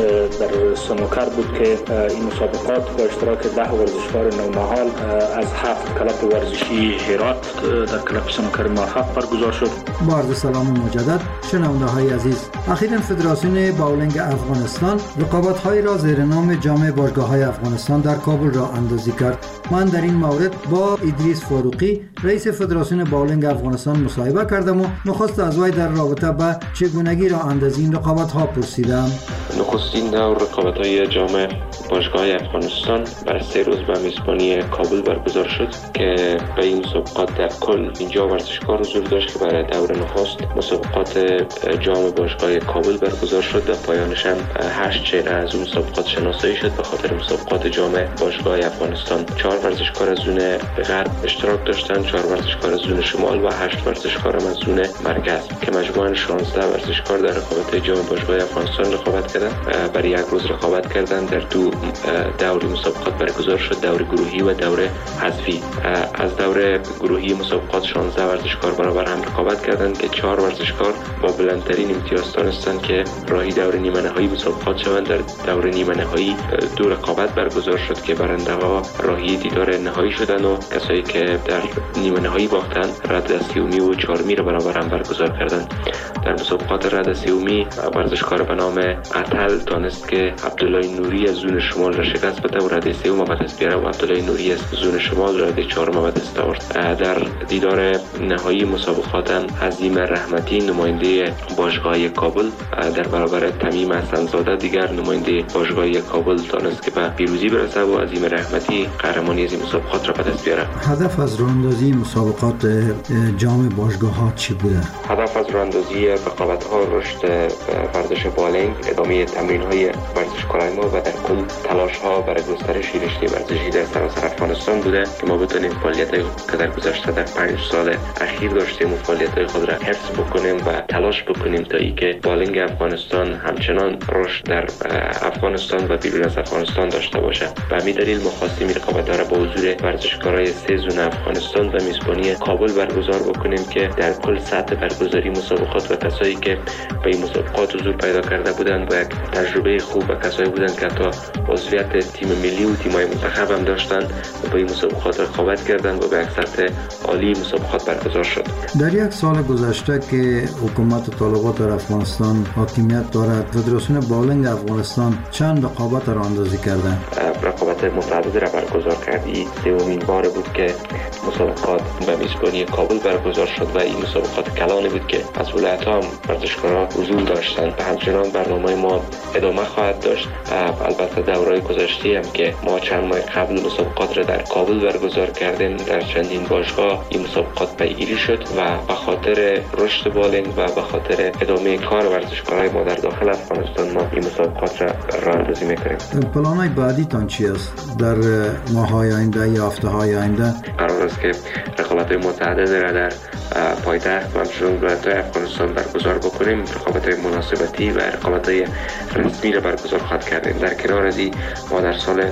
در سنوکر بود که این مسابقات با اشتراک 10 ورزشکار نونهال از 7 کلاب ورزشی هرات در کلاب سنوکر موفق برگزار شد. با عرض سلام مجدد شنونده‌های عزیز، اخیراً فدراسیون باولینگ افغانستان رقابت‌های را زیر نام جام باشگاه‌های افغانستان در کابل را اندازی کرد. من در این مورد با ادریس فاروقی رئیس فدراسیون باولینگ افغانستان مصاحبه کردم و نخست از وی در رابطه با چگونگی راه اندازی این رقابت‌ها پرسیدم. نخستین دور رقابت‌های جام باشگاه افغانستان بر 3 روز به میزبانی کابل برگزار شد که به این مسابقات در کل اینجا ورزشکار حضور داشت که برای دور نخست مسابقات جام باشگاه کابل برگزار شد و پایانش هم 8 چهره از اون مسابقات شناسایی شد به خاطر مسابقات جام باشگاه افغانستان. 4 ورزشکار از زون غرب اشتراک داشتند، 4 ورزشکار از زون شمال و 8 ورزشکار از زون مرکز که مجموعاً 16 ورزشکار در رقابت جام باشگاه افغانستان رقابت کردند. برای یک روز رقابت کردند. در 2 دور مسابقات برگزار شد، دور گروهی و دور حذفی. از دور گروهی مسابقات 16 ورزشکار برابر هم رقابت کردند که 4 ورزشکار با بلندترین امتیاز دانستند که راهی دور نیمه نهایی مسابقات شوند. در دور نیمه نهایی 2 رقابت برگزار شد که برنده‌ها راهی دیدار نهایی شدند و کسایی که در نیمه نهایی باختند رد سومی و چهارمی را برابر هم برگزار کردند. در مسابقات رد سومی ورزشکار به نام اتل تانست که عبدالله نوری از زون شمال را شکست بده و رد سوم به دست بیاره و عبدالله نوری از زون شمال رد چهارم به دست آورد. در دیدار نهایی مسابقات عظیم رحمتی نماینده باشگاه کابل در برابر تمیم حسن‌زاده دیگر نماینده باشگاه کابل تانست که به پیروزی برسه و عظیم رحمتی قهرمانی از این مسابقات را به دست بیاره. هدف از راه‌اندازی مسابقات جام باشگاه‌ها چی بوده؟ هدف از راه‌اندازی رقابت‌ها رشد ورزش بالینگ، ادامه تمرین‌های ورزشکاران ما و در کل تلاش‌ها برای گسترش رشته ورزشی در سراسر افغانستان بوده که ما بتونیم فعالیت‌های که در گذشته در 5 سال اخیر داشتیم و فعالیت‌های خود را حفظ بکنیم و تلاش بکنیم تا اینکه بالینگ افغانستان همچنان رشد در افغانستان و بیرون از افغانستان داشته باشه. به همین دلیل ما خواستیم رقابت‌ها را با حضور ورزشکارای 3 زون افغانستان و میزبانی کابل برگزار بکنیم که در کل سطح برگزاری مسابقات و کسایی که به این مسابقات حضور پیدا کرده بودند و یک تجربه خوب و کسایی بودند که تا عضویت تیم ملی و تیم‌های منتخب هم داشتند و به این مسابقات رقابت کردند و به یک سطح عالی مسابقات برگزار شد. در یک سال گذشته که حکومت طالبان در افغانستان حاکمیت دارد، فدراسیون باولینگ افغانستان چند رقابت را اندازی کرده؟ رقابت متعدد را برگزار کردی. سومین بار بود که مسابقات به میزبانی کابل برگزار شد و این مسابقات کلانی بود که از ولایت‌ها هم ورزشکاران حضور داشتند و همچنان برنامه ما ادامه خواهد داشت. البته دورهای گذشته هم که ما چند ماه قبل مسابقات را در کابل برگزار کردیم، در چندین باشگاه این مسابقات پیگیری شد و به خاطر رشد بالینگ و به خاطر ادامه کار ورزشکاران ما در داخل افغانستان ما این مسابقات را راه‌اندازی می‌کنیم. پلان‌های بعدی تان چی است در ماه‌های آینده یا هفته‌های آینده؟ قرار است که رقابت‌های متعدد را در پایتخت و همچنین ولایت‌های افغانستان برگزار بکنیم. رقابت‌های مناسبتی و رقابت‌های رسمی را برگزار خواهد کردیم. در کنار از این ما در سال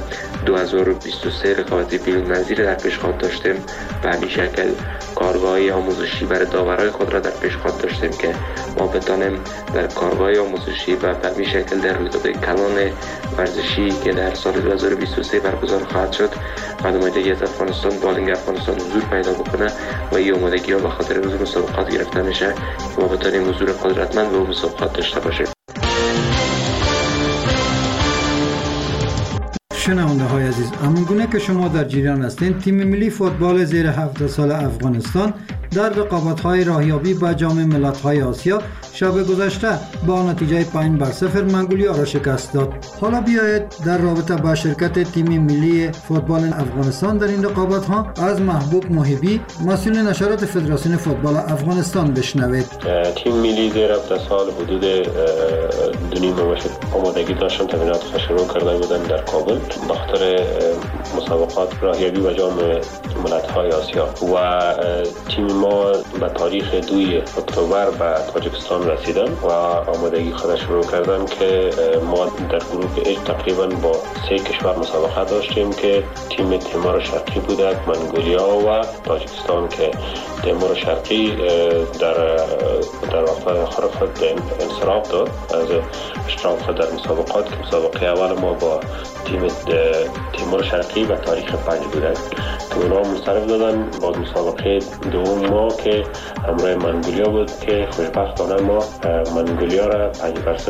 2023 رقابت بیرون‌نظیر در پیشخواد داشتیم و همین شکل کارگاه‌های آموزشی برای داورای خود را در پیشخواد داشتیم که ما بتانیم در کارگاه‌های آموزشی و به همین شکل در رویدادهای کلان ورزشی که در سال 2023 برگزار خواهد شد و نمایندگی از افغانستان بالینگ افغانستان حضور پیدا بکنه و این آمادگی‌ها به خاطر روز مسابقات گرفته میشه که ما بتانیم حضور قدرتمند به مسابقات داشته باشیم. شنونده های عزیز، همونگونه که شما در جریان هستین، تیم ملی فوتبال زیر 17 سال افغانستان در رقابت‌های راهیابی به جام ملت‌های آسیا شب گذشته با نتیجه 5-0 منگولیا را شکست داد. حالا بیایید در رابطه با شرکت تیم ملی فوتبال افغانستان در این رقابت‌ها از محبوب محبی، مسئول نشرات فدراسیون فوتبال افغانستان بشنوید. تیم ملی زیر 17 سال حدود 2.5 ماه آمادگی داشتن، تمرینات شروع کرده بودن در کابل به خاطر مسابقات راهیابی به جام ملت‌های آسیا و تیم ما به تاریخ 2 اکتبر به تاجیکستان رسیدن و آمادگی خود شروع کردن که ما در گروه اچ تقریبا با 3 کشور مسابقه داشتیم که تیم تیمور شرقی بودند، منگولیا و تاجیکستان که تیمور شرقی در آخر خود انصراف داد از اشتراک در مسابقات که مسابقه اول ما با تیم تیمور شرقی و تاریخ 5 بودند که اونا منصرف دادن. با مسابقه دوم ما که همراه منگولیا بود که خوشبختانه ما منگولیا را 5-0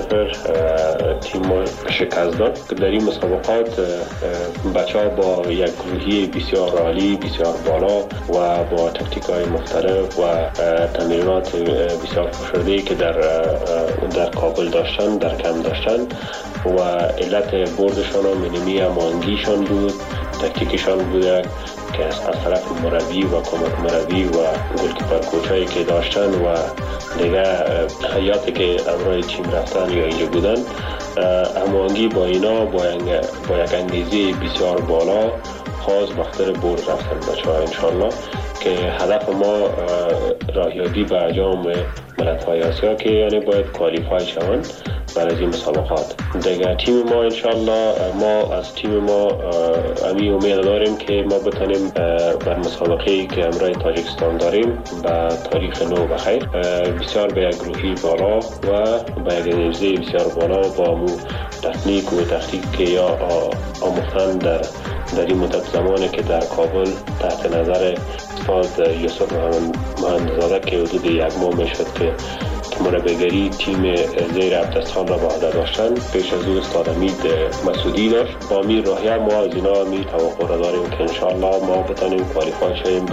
تیم ما شکست داد. در این مسابقات بچه‌ها با یک گروهی بسیار عالی، بسیار بالا و با تاکتیک‌های مختلف و تمرینات بسیار فشرده‌ای که در کابل داشتن، در کم داشتن و علت بردشان و منیمی امانگیشان بود، تاکتیکشان بوده که از طرف مربی و کمک مربی و گلکیپر کوچایی که داشتن و دیگه حیاتی که امرای تیم رفتن یا اینجا بودن، هماهنگی با اینا با یک انگیزه بسیار بالا خاص بخاطر برد رفتن بچه‌ها انشالله که هدف ما راهیابی به جام ملت‌های آسیا که یعنی باید کوالیفای شوند برای این مسابقات. دیگه تیم ما انشالله ما از تیم ما امی امید داریم که ما بتونیم بر مسابقه‌ای که امرای تاجیکستان داریم به تاریخ 9 بخیر بسیار به یک گروهی بالا و به یک انرژی بسیار بالا با مو تکنیک و تاکتیک که یا آموختن در این مدت زمانی که در کابل تحت نظر استاد یوسف مهندزاده که حدود 1 ماه میشد که مربیگری تیم زیر 17 سال را به عهده داشتن، پیش از او استاد امید مسعودی داشت. با می راهیه ما از اینا می توقع را داریم که انشاءالله ما بتانیم کوالیفای شویم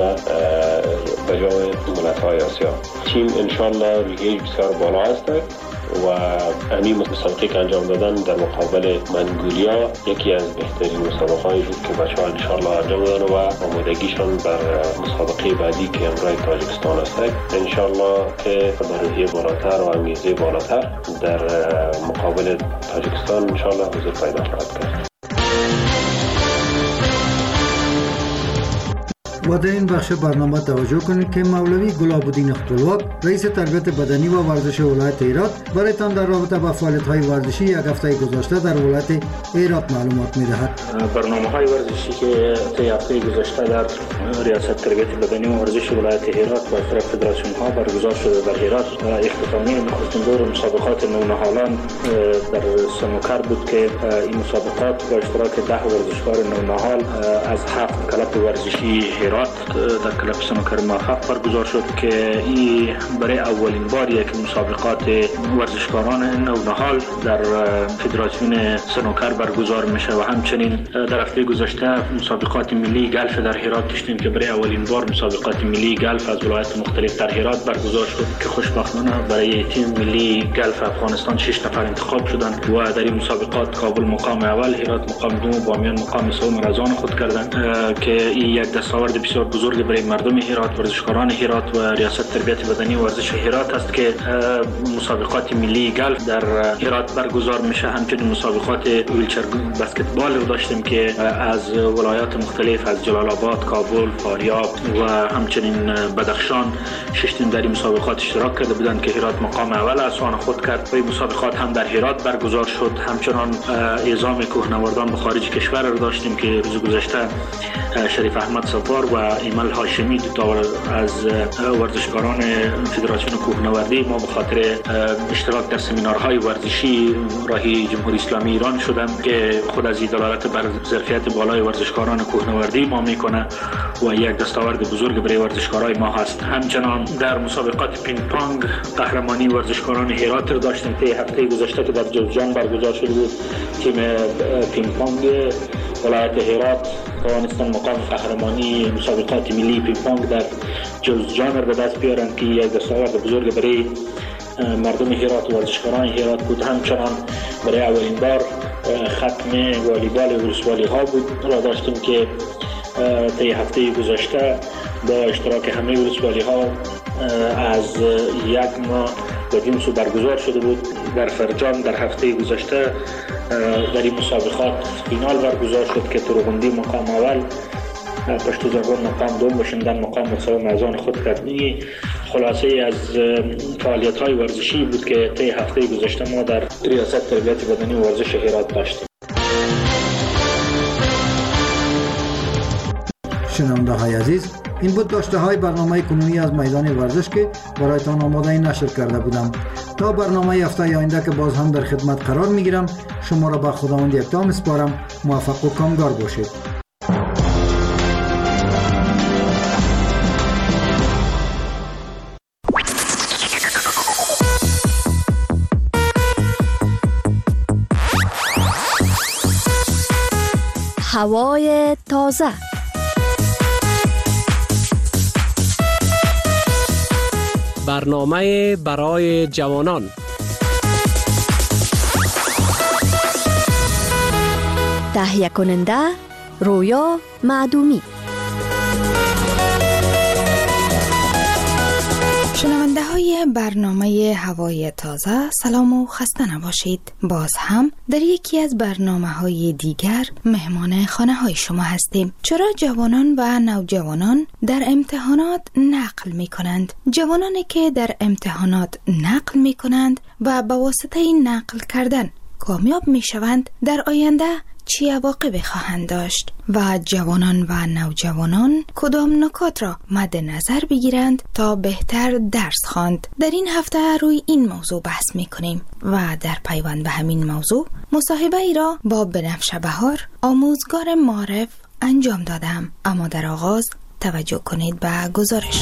به جام ملت‌های آسیا. تیم انشاءالله ریگه بسیار بالا هست و همین مسابقه که انجام دادن در مقابل منگولیا یکی از بهترین مسابقه‌ای بود که بچه‌ها انشاءالله انجام دادن و آمادگیشان بر مسابقه بعدی که امرای تاجیکستان است انشاءالله که با روحیه بالاتر و انگیزه بالاتر در مقابل تاجیکستان انشاءالله حضور پیدا خواهد کرد. و در این بخش برنامه توجه کنید که مولوی گلاب‌الدین اختلواق رئیس تربیت بدنی و ورزش ولایت هرات برایتان در رابطه با فعالیت‌های ورزشی یک هفته گذشته در ولایت هرات معلومات می‌دهد. برنامه‌های ورزشی که طی هفته گذشته در ریاست تربیت بدنی و ورزش ولایت هرات و طرف فدراسیون‌ها برگزار شده در هرات اختتامیه نخستین دور مسابقات نونهالان در سنوکر بود که این مسابقات با اشتراک 10 ورزشکار نونهال از 7 کلب ورزشی هرات در کلب سنوکر موفق برگزار شد که این برای اولین باریه که مسابقات ورزشکاران نونهال در فدراسیون سنوکر برگزار میشه و همچنین در هفته گذشته مسابقات ملی گلف در هرات داشتیم که برای اولین بار مسابقات ملی گلف از ولایات مختلف در هرات برگزار شد که خوشبختانه برای تیم ملی گلف افغانستان 6 نفر انتخاب شدند و در این مسابقات کابل مقام اول، هرات مقام دوم، بامیان مقام سوم را از آن خود کردند که این یک دستاورد بسیار بزرگ برای مردم هرات، ورزشکاران هرات و ریاست تربیت بدنی و ورزش هرات است که مسابقات ملی گلف در هرات برگزار میشه. همچنین مسابقات ویلچر بسکتبال رو داشتیم که از ولایات مختلف از جلال آباد، کابل، فاریاب و همچنین بدخشان 6 تیم در این مسابقات اشتراک کرده بودند که هرات مقام اول از آن خود کرد. این مسابقات هم در هرات برگزار شد. همچنان اعزام کوهنوردان به خارج کشور رو داشتیم که روز گذشته شریف احمد صفار و ایمل هاشمی دو تا از ورزشکاران فدراسیون کوهنوردی ما به خاطر اشتراک در سمینارهای ورزشی راهی جمهوری اسلامی ایران شدند که خود از دلالت بر ظرفیت بالای ورزشکاران کوهنوردی ما میکنه و یک دستاورد بزرگ برای ورزشکارای ما هست. همچنان در مسابقات پینگ پونگ قهرمانی ورزشکاران هرات رو داشتیم که هفته گذشته که در جوزجان برگزار شده بود. تیم پینگ پونگ ولایت هرات توانستن مقام قهرمانی مسابقات ملی پینگ پونگ در جوزجان را به دست بیارند که یک دستاورد بزرگ برای مردم هرات و ورزشکاران هرات بود. همچنان برای اولین بار ختم والیبال ولسوالی ها بود را داشتیم که طی هفته گذشته با اشتراک همه ولسوالی ها از یک ماه بدین سو برگزار شده بود. در فرجام در هفته گذشته در این مسابقات فینال برگزار شد که تروغندی مقام اول، پشتو زرگان مقام دوم و شمدان مقام مصوب میزان خود کرد. این خلاصه از فعالیت های ورزشی بود که طی هفته گذشته ما در ریاست تربیت بدنی و ورزش هرات داشتیم. شنونده های عزیز، این بود داشته های برنامه کنونی از میدان ورزش که برایتان آماده نشر کرده بودم. تا برنامه هفته آینده که باز هم در خدمت قرار می گیرم، شما را به خداوند یکتا میسپارم. موفق و کامگار باشید. هوای تازه. برنامه برای جوانان. تهیه کننده رویا معدومی. شنونده های برنامه هوای تازه، سلام و خسته نباشید. باز هم در یکی از برنامه های دیگر مهمان خانه های شما هستیم. چرا جوانان و نوجوانان در امتحانات نقل می کنند؟ جوانانی که در امتحانات نقل می کنند و به واسطه این نقل کردن کامیاب می شوند، در آینده چی عواقبی خواهند داشت و جوانان و نوجوانان کدام نکات را مد نظر بگیرند تا بهتر درس خواند؟ در این هفته روی این موضوع بحث می کنیم و در پیوند به همین موضوع مصاحبه ای را با بنفشه بهار، آموزگار معارف انجام دادم. اما در آغاز توجه کنید به گزارش.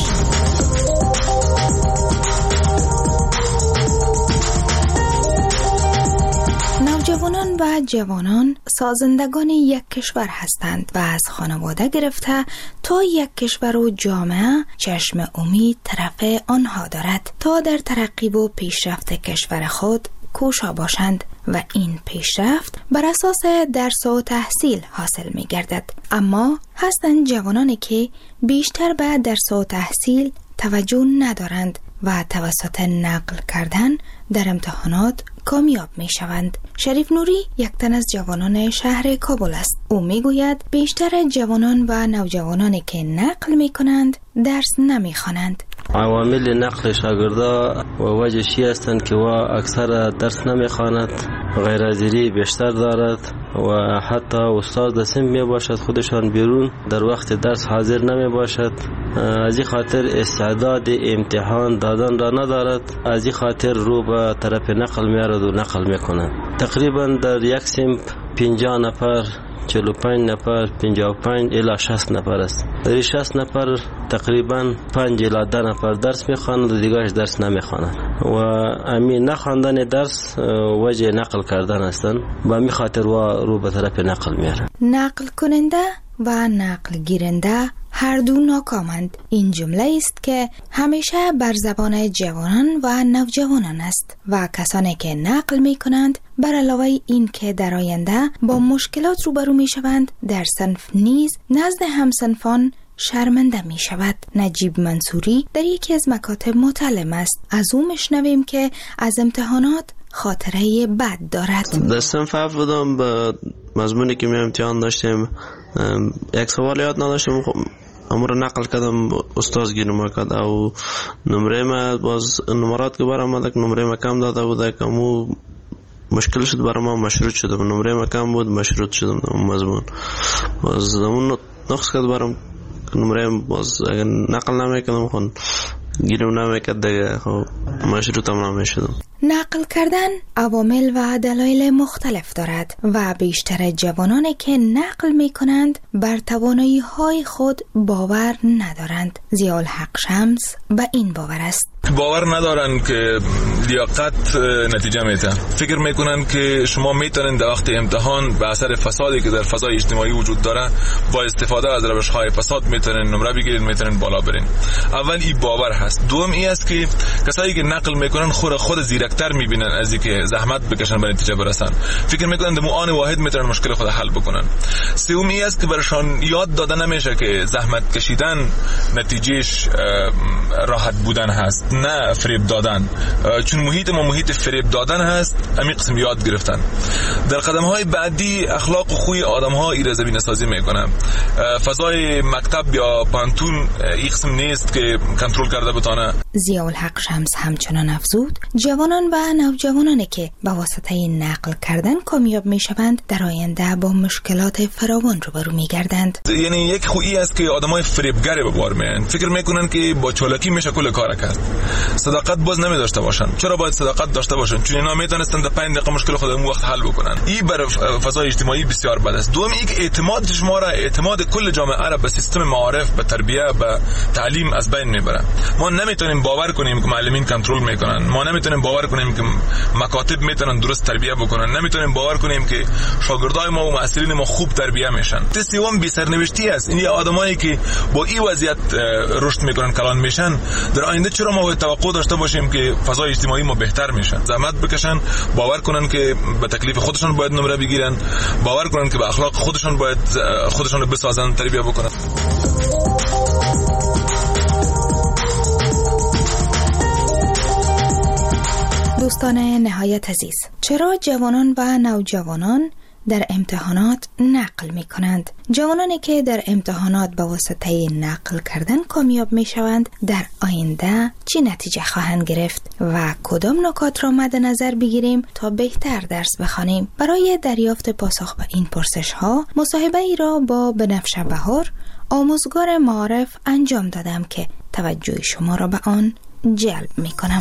نوجوانان و جوانان سازندگان یک کشور هستند و از خانواده گرفته تا یک کشور و جامعه چشم امید طرف آنها دارد تا در ترقی و پیشرفت کشور خود کوشا باشند و این پیشرفت بر اساس درس و تحصیل حاصل می گردد. اما هستند جوانانی که بیشتر به درس و تحصیل توجه ندارند و توسط نقل کردن در امتحانات کامیاب می شوند. شریف نوری یک تن از جوانان شهر کابل است. او می گوید بیشتر جوانان و نوجوانانی که نقل می کنند درس نمی خوانند. عوامل نقل شاگردا و وجهشی هستند که اکثر درس نمی خواند، غیرحاضری بیشتر دارد و حتی استاد دسم می باشد خودشان بیرون در وقت درس حاضر نمی باشد. از این خاطر استعداد امتحان دادن را ندارد، از این خاطر رو به طرف نقل می آرد و نقل می کند. تقریبا در یک صنف 50 نفر 45 نفر 55 الی 60 نفر است. در 60 نفر تقریبا 5 الی 10 نفر درس میخوانند و دیگرش درس نمیخوانند و همین نخواندن درس وجه نقل کردن هستند. به همین خاطر رو به طرف نقل میارند. نقل کننده و نقل گیرنده هر دو ناکامند. این جمله است که همیشه بر زبان جوانان و نوجوانان است و کسانی که نقل می کنند بر علاوه این که در آینده با مشکلات روبرو می شوند، در صنف نیز نزد همصنفان شرمنده می شود. نجیب منصوری در یکی از مکاتب متعلم است. از او میشنویم که از امتحانات خاطره بد دارد. در صنف بودم به مضمونی که می امتحان داشتیم یک سوال یاد نداشتم، امور نقل کردم، استاد گیرم کرد او نمره ما باز نمرات که برام آمد نمره ما کم داده بود که مو مشکل شد برام، ما مشروط شدم، نمره ما کم بود مشروط شدم مضمون باز اون نقص کرد برام نمره باز اگر نقل نمیکردم خون گیرم نمیکرد دیگه خب مشروطم نمیشدم. نقل کردن عوامل و دلایل مختلف دارد و بیشتر جوانانی که نقل می کنند بر توانایی های خود باور ندارند. ضیاءالحق شمس به این باور است. باور ندارن که لیاقت نتیجه میده. فکر میکنن که شما میتونین در وقت امتحان به اثر فسادی که در فضای اجتماعی وجود داره با استفاده از روش‌های فساد میتونین نمره بگیرین، میتونین بالا برین. اول این باور هست. دوم این است که کسایی که نقل میکنن خود زیرکتر میبینن از اینکه زحمت بکشن به نتیجه برسن. فکر میکنن در آن واحد میتونن مشکل خود حل بکنن. سوم این است که برشان یاد داده نمیشه که زحمت کشیدن نتیجهش راحت بودن هست، نه فریب دادن. چون محیط ما محیط فریب دادن هست، همین قسم یاد گرفتن. در قدم‌های بعدی اخلاق و خوی آدم‌ها ایره زمینه سازی میکنن. فضای مکتب یا پانتون این قسم نیست که کنترل کرده بتونه. ضیاءالحق شمس همچنان افزود جوانان و نوجوانانی که با واسطه نقل کردن کامیاب میشوند در آینده با مشکلات فراوان روبرو میگردند. یعنی یک خویی است که آدمای فریبگر به بار میان. فکر میکنن که با چالاکی میشه کل کار کرد. صداقت باز نمی داشته باشن. چرا باید صداقت داشته باشن؟ چون اینا میتونستن در 5 دقیقه مشکل خودمون وقت حل بکنن. این بر فضای اجتماعی بسیار بد است. دوم اینکه اعتماد شما را، اعتماد کل جامعه را به سیستم معارف، به تربیه، به تعلیم از بین میبره. ما نمیتونیم باور کنیم که معلمین کنترل میکنن. ما نمیتونیم باور کنیم که مکاتب میتونن درست تربیه بکنن. نمیتونیم باور کنیم که شاگردای ما و معلمین ما خوب تربیه میشن. سوم بی سرنوشتی است. این آدمایی که با این وضعیت رشد میکنن، کلان میشن، در آینده چرا ما باید توقع داشته باشیم که فضای اجتماعی ما بهتر میشن؟ زحمت بکشن، باور کنن که به تکلیف خودشون باید نمره بگیرن، باور کنن که به اخلاق خودشون باید خودشون رو بسازن، تربیت بکنن. دوستان نهایت عزیز، چرا جوانان و نوجوانان در امتحانات نقل می کنند؟ جوانانی که در امتحانات با واسطه نقل کردن کامیاب می شوند در آینده چی نتیجه خواهند گرفت و کدام نکات را مد نظر بگیریم تا بهتر درس بخوانیم؟ برای دریافت پاسخ به این پرسش ها مصاحبه ای را با بنفشه بهار، آموزگار معارف انجام دادم که توجه شما را به آن جلب می کنم.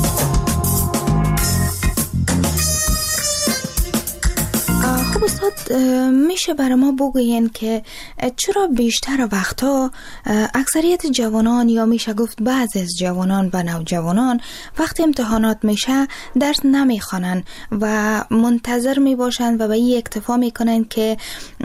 خب استاد، میشه برای ما بگوین که چرا بیشتر وقتا اکثریت جوانان یا میشه گفت بعضی از جوانان و نوجوانان وقتی امتحانات میشه درس نمیخوانن و منتظر میباشن و به این اکتفا میکنن که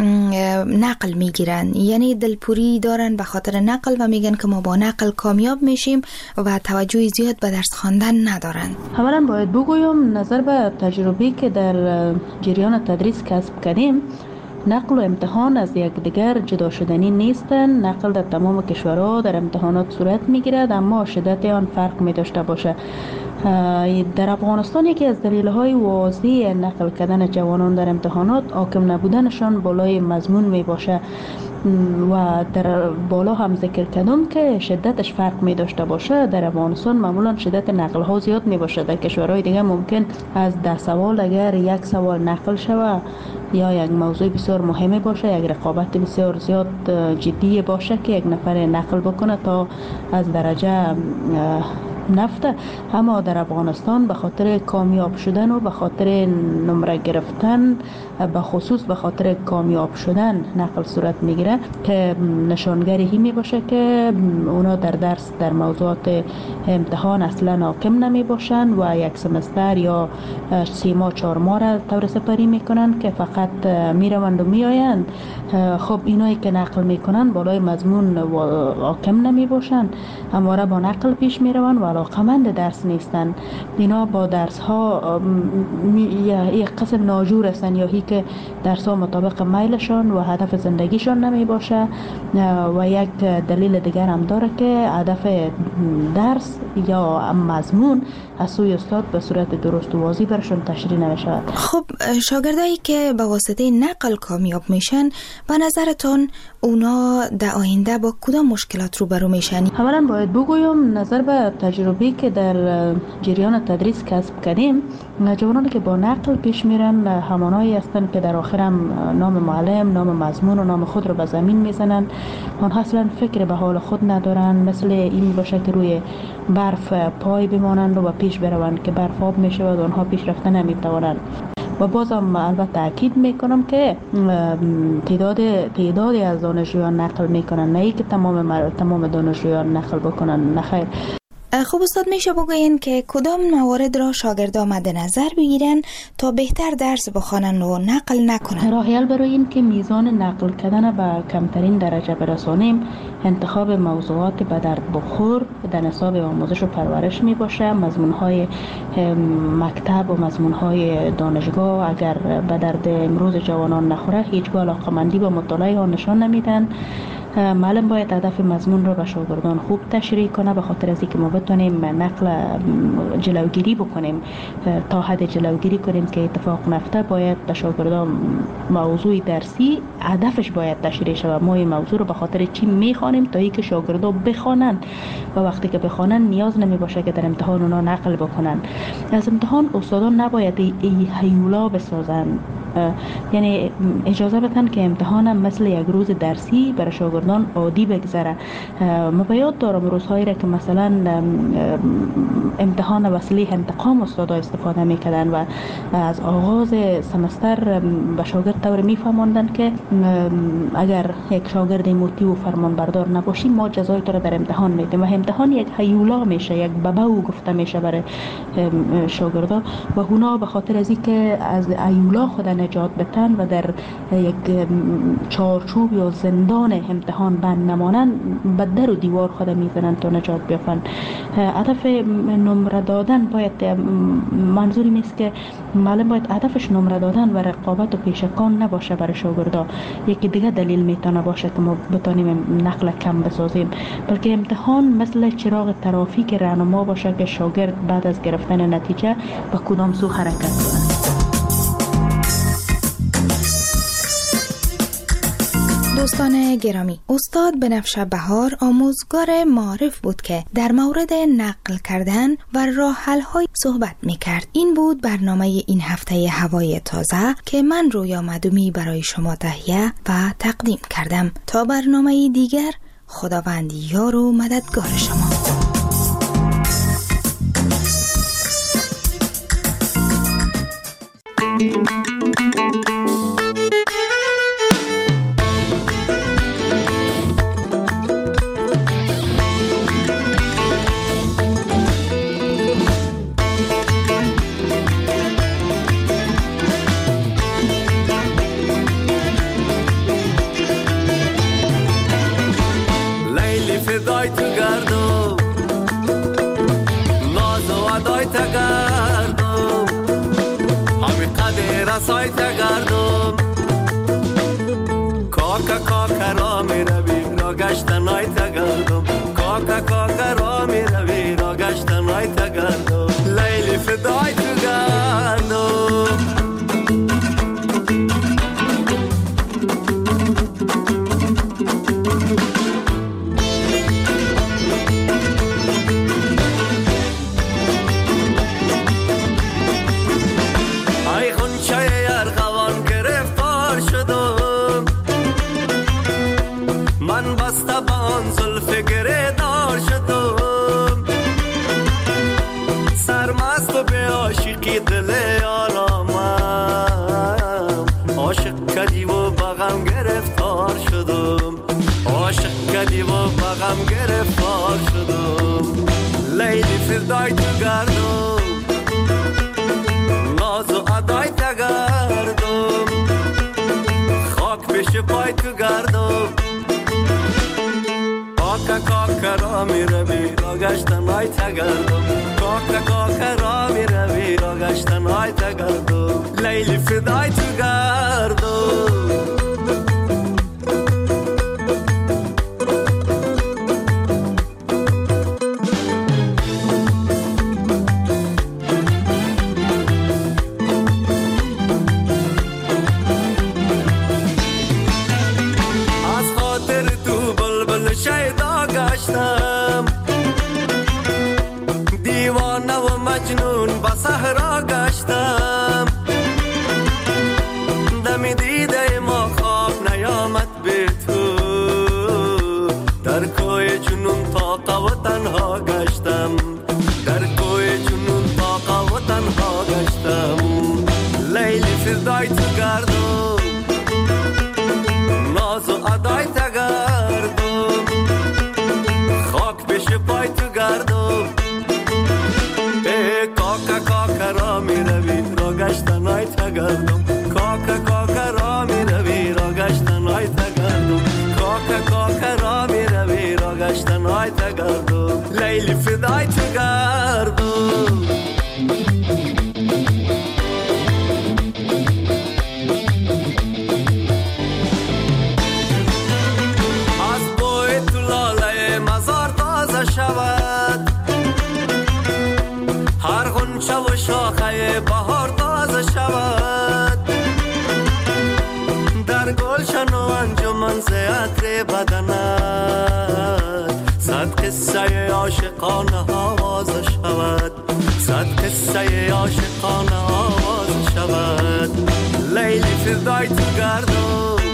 نقل میگیرن، یعنی دلپوری دارن به خاطر نقل و میگن که ما با نقل کامیاب میشیم و توجه زیاد به درس خواندن ندارن؟ اولا باید بگویم نظر به تجربی که در جریان تدریس کسب کردیم، نقل و امتحان از یکدیگر جدا شدنی نیستند. نقل در تمام کشورها در امتحانات صورت میگیرد، اما شدت آن فرق می داشته باشه. در افغانستان یکی از دلیل‌های واضح نقل کردن جوانان در امتحانات حاکم نبودنشان بالای مضمون می باشه و در بالا هم ذکر کردم که شدتش فرق می داشته باشه. در افغانستان معمولا شدت نقل ها زیاد می باشه. در کشورهای دیگه ممکن از 10 سوال اگر 1 سوال نقل شود یا یک موضوع بسیار مهمی باشه، یک رقابت بسیار زیاد جدی باشه که یک نفر نقل بکنه تا از درجه نفته. اما در افغانستان به خاطر کامیاب شدن و به خاطر نمره گرفتن، به خصوص به خاطر کامیاب شدن نقل صورت میگیره که نشانگری می باشه که اونا در درس در موضوعات امتحان اصلا حاکم نمی باشن و یک سمستر یا 3 ماه 4 ماه را طور سپری میکنن که فقط میروند و میآیند. خب اینایی که نقل میکنن بالای مضمون حاکم نمی باشن، همواره با نقل پیش میروند و علاقمند درس نیستن. اینا با درس ها یک قسم ناجور هستن یا هی که درس ها مطابق میلشان و هدف زندگیشان نمی باشه. و یک دلیل دیگر هم داره که هدف درس یا مضمون از سوی استاد به صورت درست و واضح برشون تشریح نمی شود. خب شاگردایی که به واسطه نقل کامیاب میشن به نظرتون اونا در آینده با کدام مشکلات روبرو میشن؟ اولا باید بگویم نظر به تجربی که در جریان تدریس کسب کردیم، جوانانی که با نقل پیش میرن همانایی هستند که در آخر هم نام معلم، نام مضمون و نام خود رو به زمین میزنن. آنها اصلا فکر به حال خود ندارن، مثل این باشه که روی برف پای بمانند و پیش بروند که برف آب میشه و آنها پیش رفتن نمیتوانند. و بازم البته تاکید میکنم که تعدادی از دانشجویان نقل میکنن، نه ای که تمام دانشجویان نقل بکنن، نه خیر. خب استاد میشه بگوین که کدام موارد را شاگردان مد نظر بگیرن تا بهتر درس بخوانن و نقل نکنن؟ راه حل برای این که میزان نقل کردن به کمترین درجه برسانیم، انتخاب موضوعات به درد بخور در نصاب آموزش و پرورش می باشه. مضمون‌های مکتب و مضمون‌های دانشگاه اگر به درد امروز جوانان نخوره، هیچگاه علاقه‌مندی به مطالعه آن نشان نمیدن. معلم باید هدف مضمون رو به شاگردان خوب تشریح کنه، به خاطر از اینکه ما بتونیم نقل جلوگیری بکنیم، تا حد جلوگیری کنیم که اتفاق نفته، باید به شاگردان موضوع درسی هدفش باید تشریح شود. ما این موضوع رو به خاطر چی میخوانیم؟ تا اینکه شاگردان بخوانن و وقتی که بخوانن نیاز نمی باشه که در امتحان اونا نقل بکنن. از امتحان استادان نباید هیولا بسازن، یعنی اجازه بدن که امتحان هم مثل یک روز درسی برای شاگردان عادی بگذره. ما به یاد دارم روزهایی را که مثلا امتحان وسیله انتقام استادا استفاده میکردن و از آغاز سمستر به شاگرد طور میفهماندن که اگر یک شاگرد موتی و فرمان بردار نباشی ما جزای تو را در امتحان میدیم و امتحان یک هیولا میشه، یک باباو گفته میشه برای شاگردا و اونا به خاطر از اینکه از هیولا خود نجات بتن و در یک چارچوب یا زندان امتحان بند نمانن، به در و دیوار خود میزنن تا نجات بیافن. هدف نمره دادن باید، منظوری نیست که معلم باید هدفش نمره دادن و رقابت و پیشکان نباشه برای شاگردا. یکی دیگه دلیل میتونه باشه که ما بتونیم نقل کم بسازیم، بلکه امتحان مثل چراغ ترافیک راهنما باشه که شاگرد بعد از گرفتن نتیجه به کدام سو حرکت کنه. دوستان گرامی، استاد بنفشه بهار آموزگار معارف بود که در مورد نقل کردن و راه حل های صحبت میکرد. این بود برنامه این هفته هوای تازه که من رویا مدومی برای شما تهیه و تقدیم کردم. تا برنامه دیگر، خداوند یار و مددگار شما. صحرا گشتم، دیوانه و مجنون به صحرا گشتم. دم دیده ما خواب نیامد به تو، در کوی جنون طاقه و تنها گشتم، در کوی جنون طاقه و تنها گشتم. لیلی فردای تو گردم، ناز و ادای تو گردم، خاک پیش پای تو گردم. کاکا کاکا را می روی را گشتن های تا گردم، کاکا کاکا را می روی را گشتن های تا گردم، کاکا کاکا را می روی را گشتن های تا گردم. لیلی فدای تو گردم. از بوی تو لاله مزار تازه شود، هر غنچه و شاخه بهار تازه شود. در گلشن و انجمن ز عطر بدنت، صد قصه عاشقانه آواز شود، صد قصه عاشقانه آواز شود. لیلی فردای تو گردم،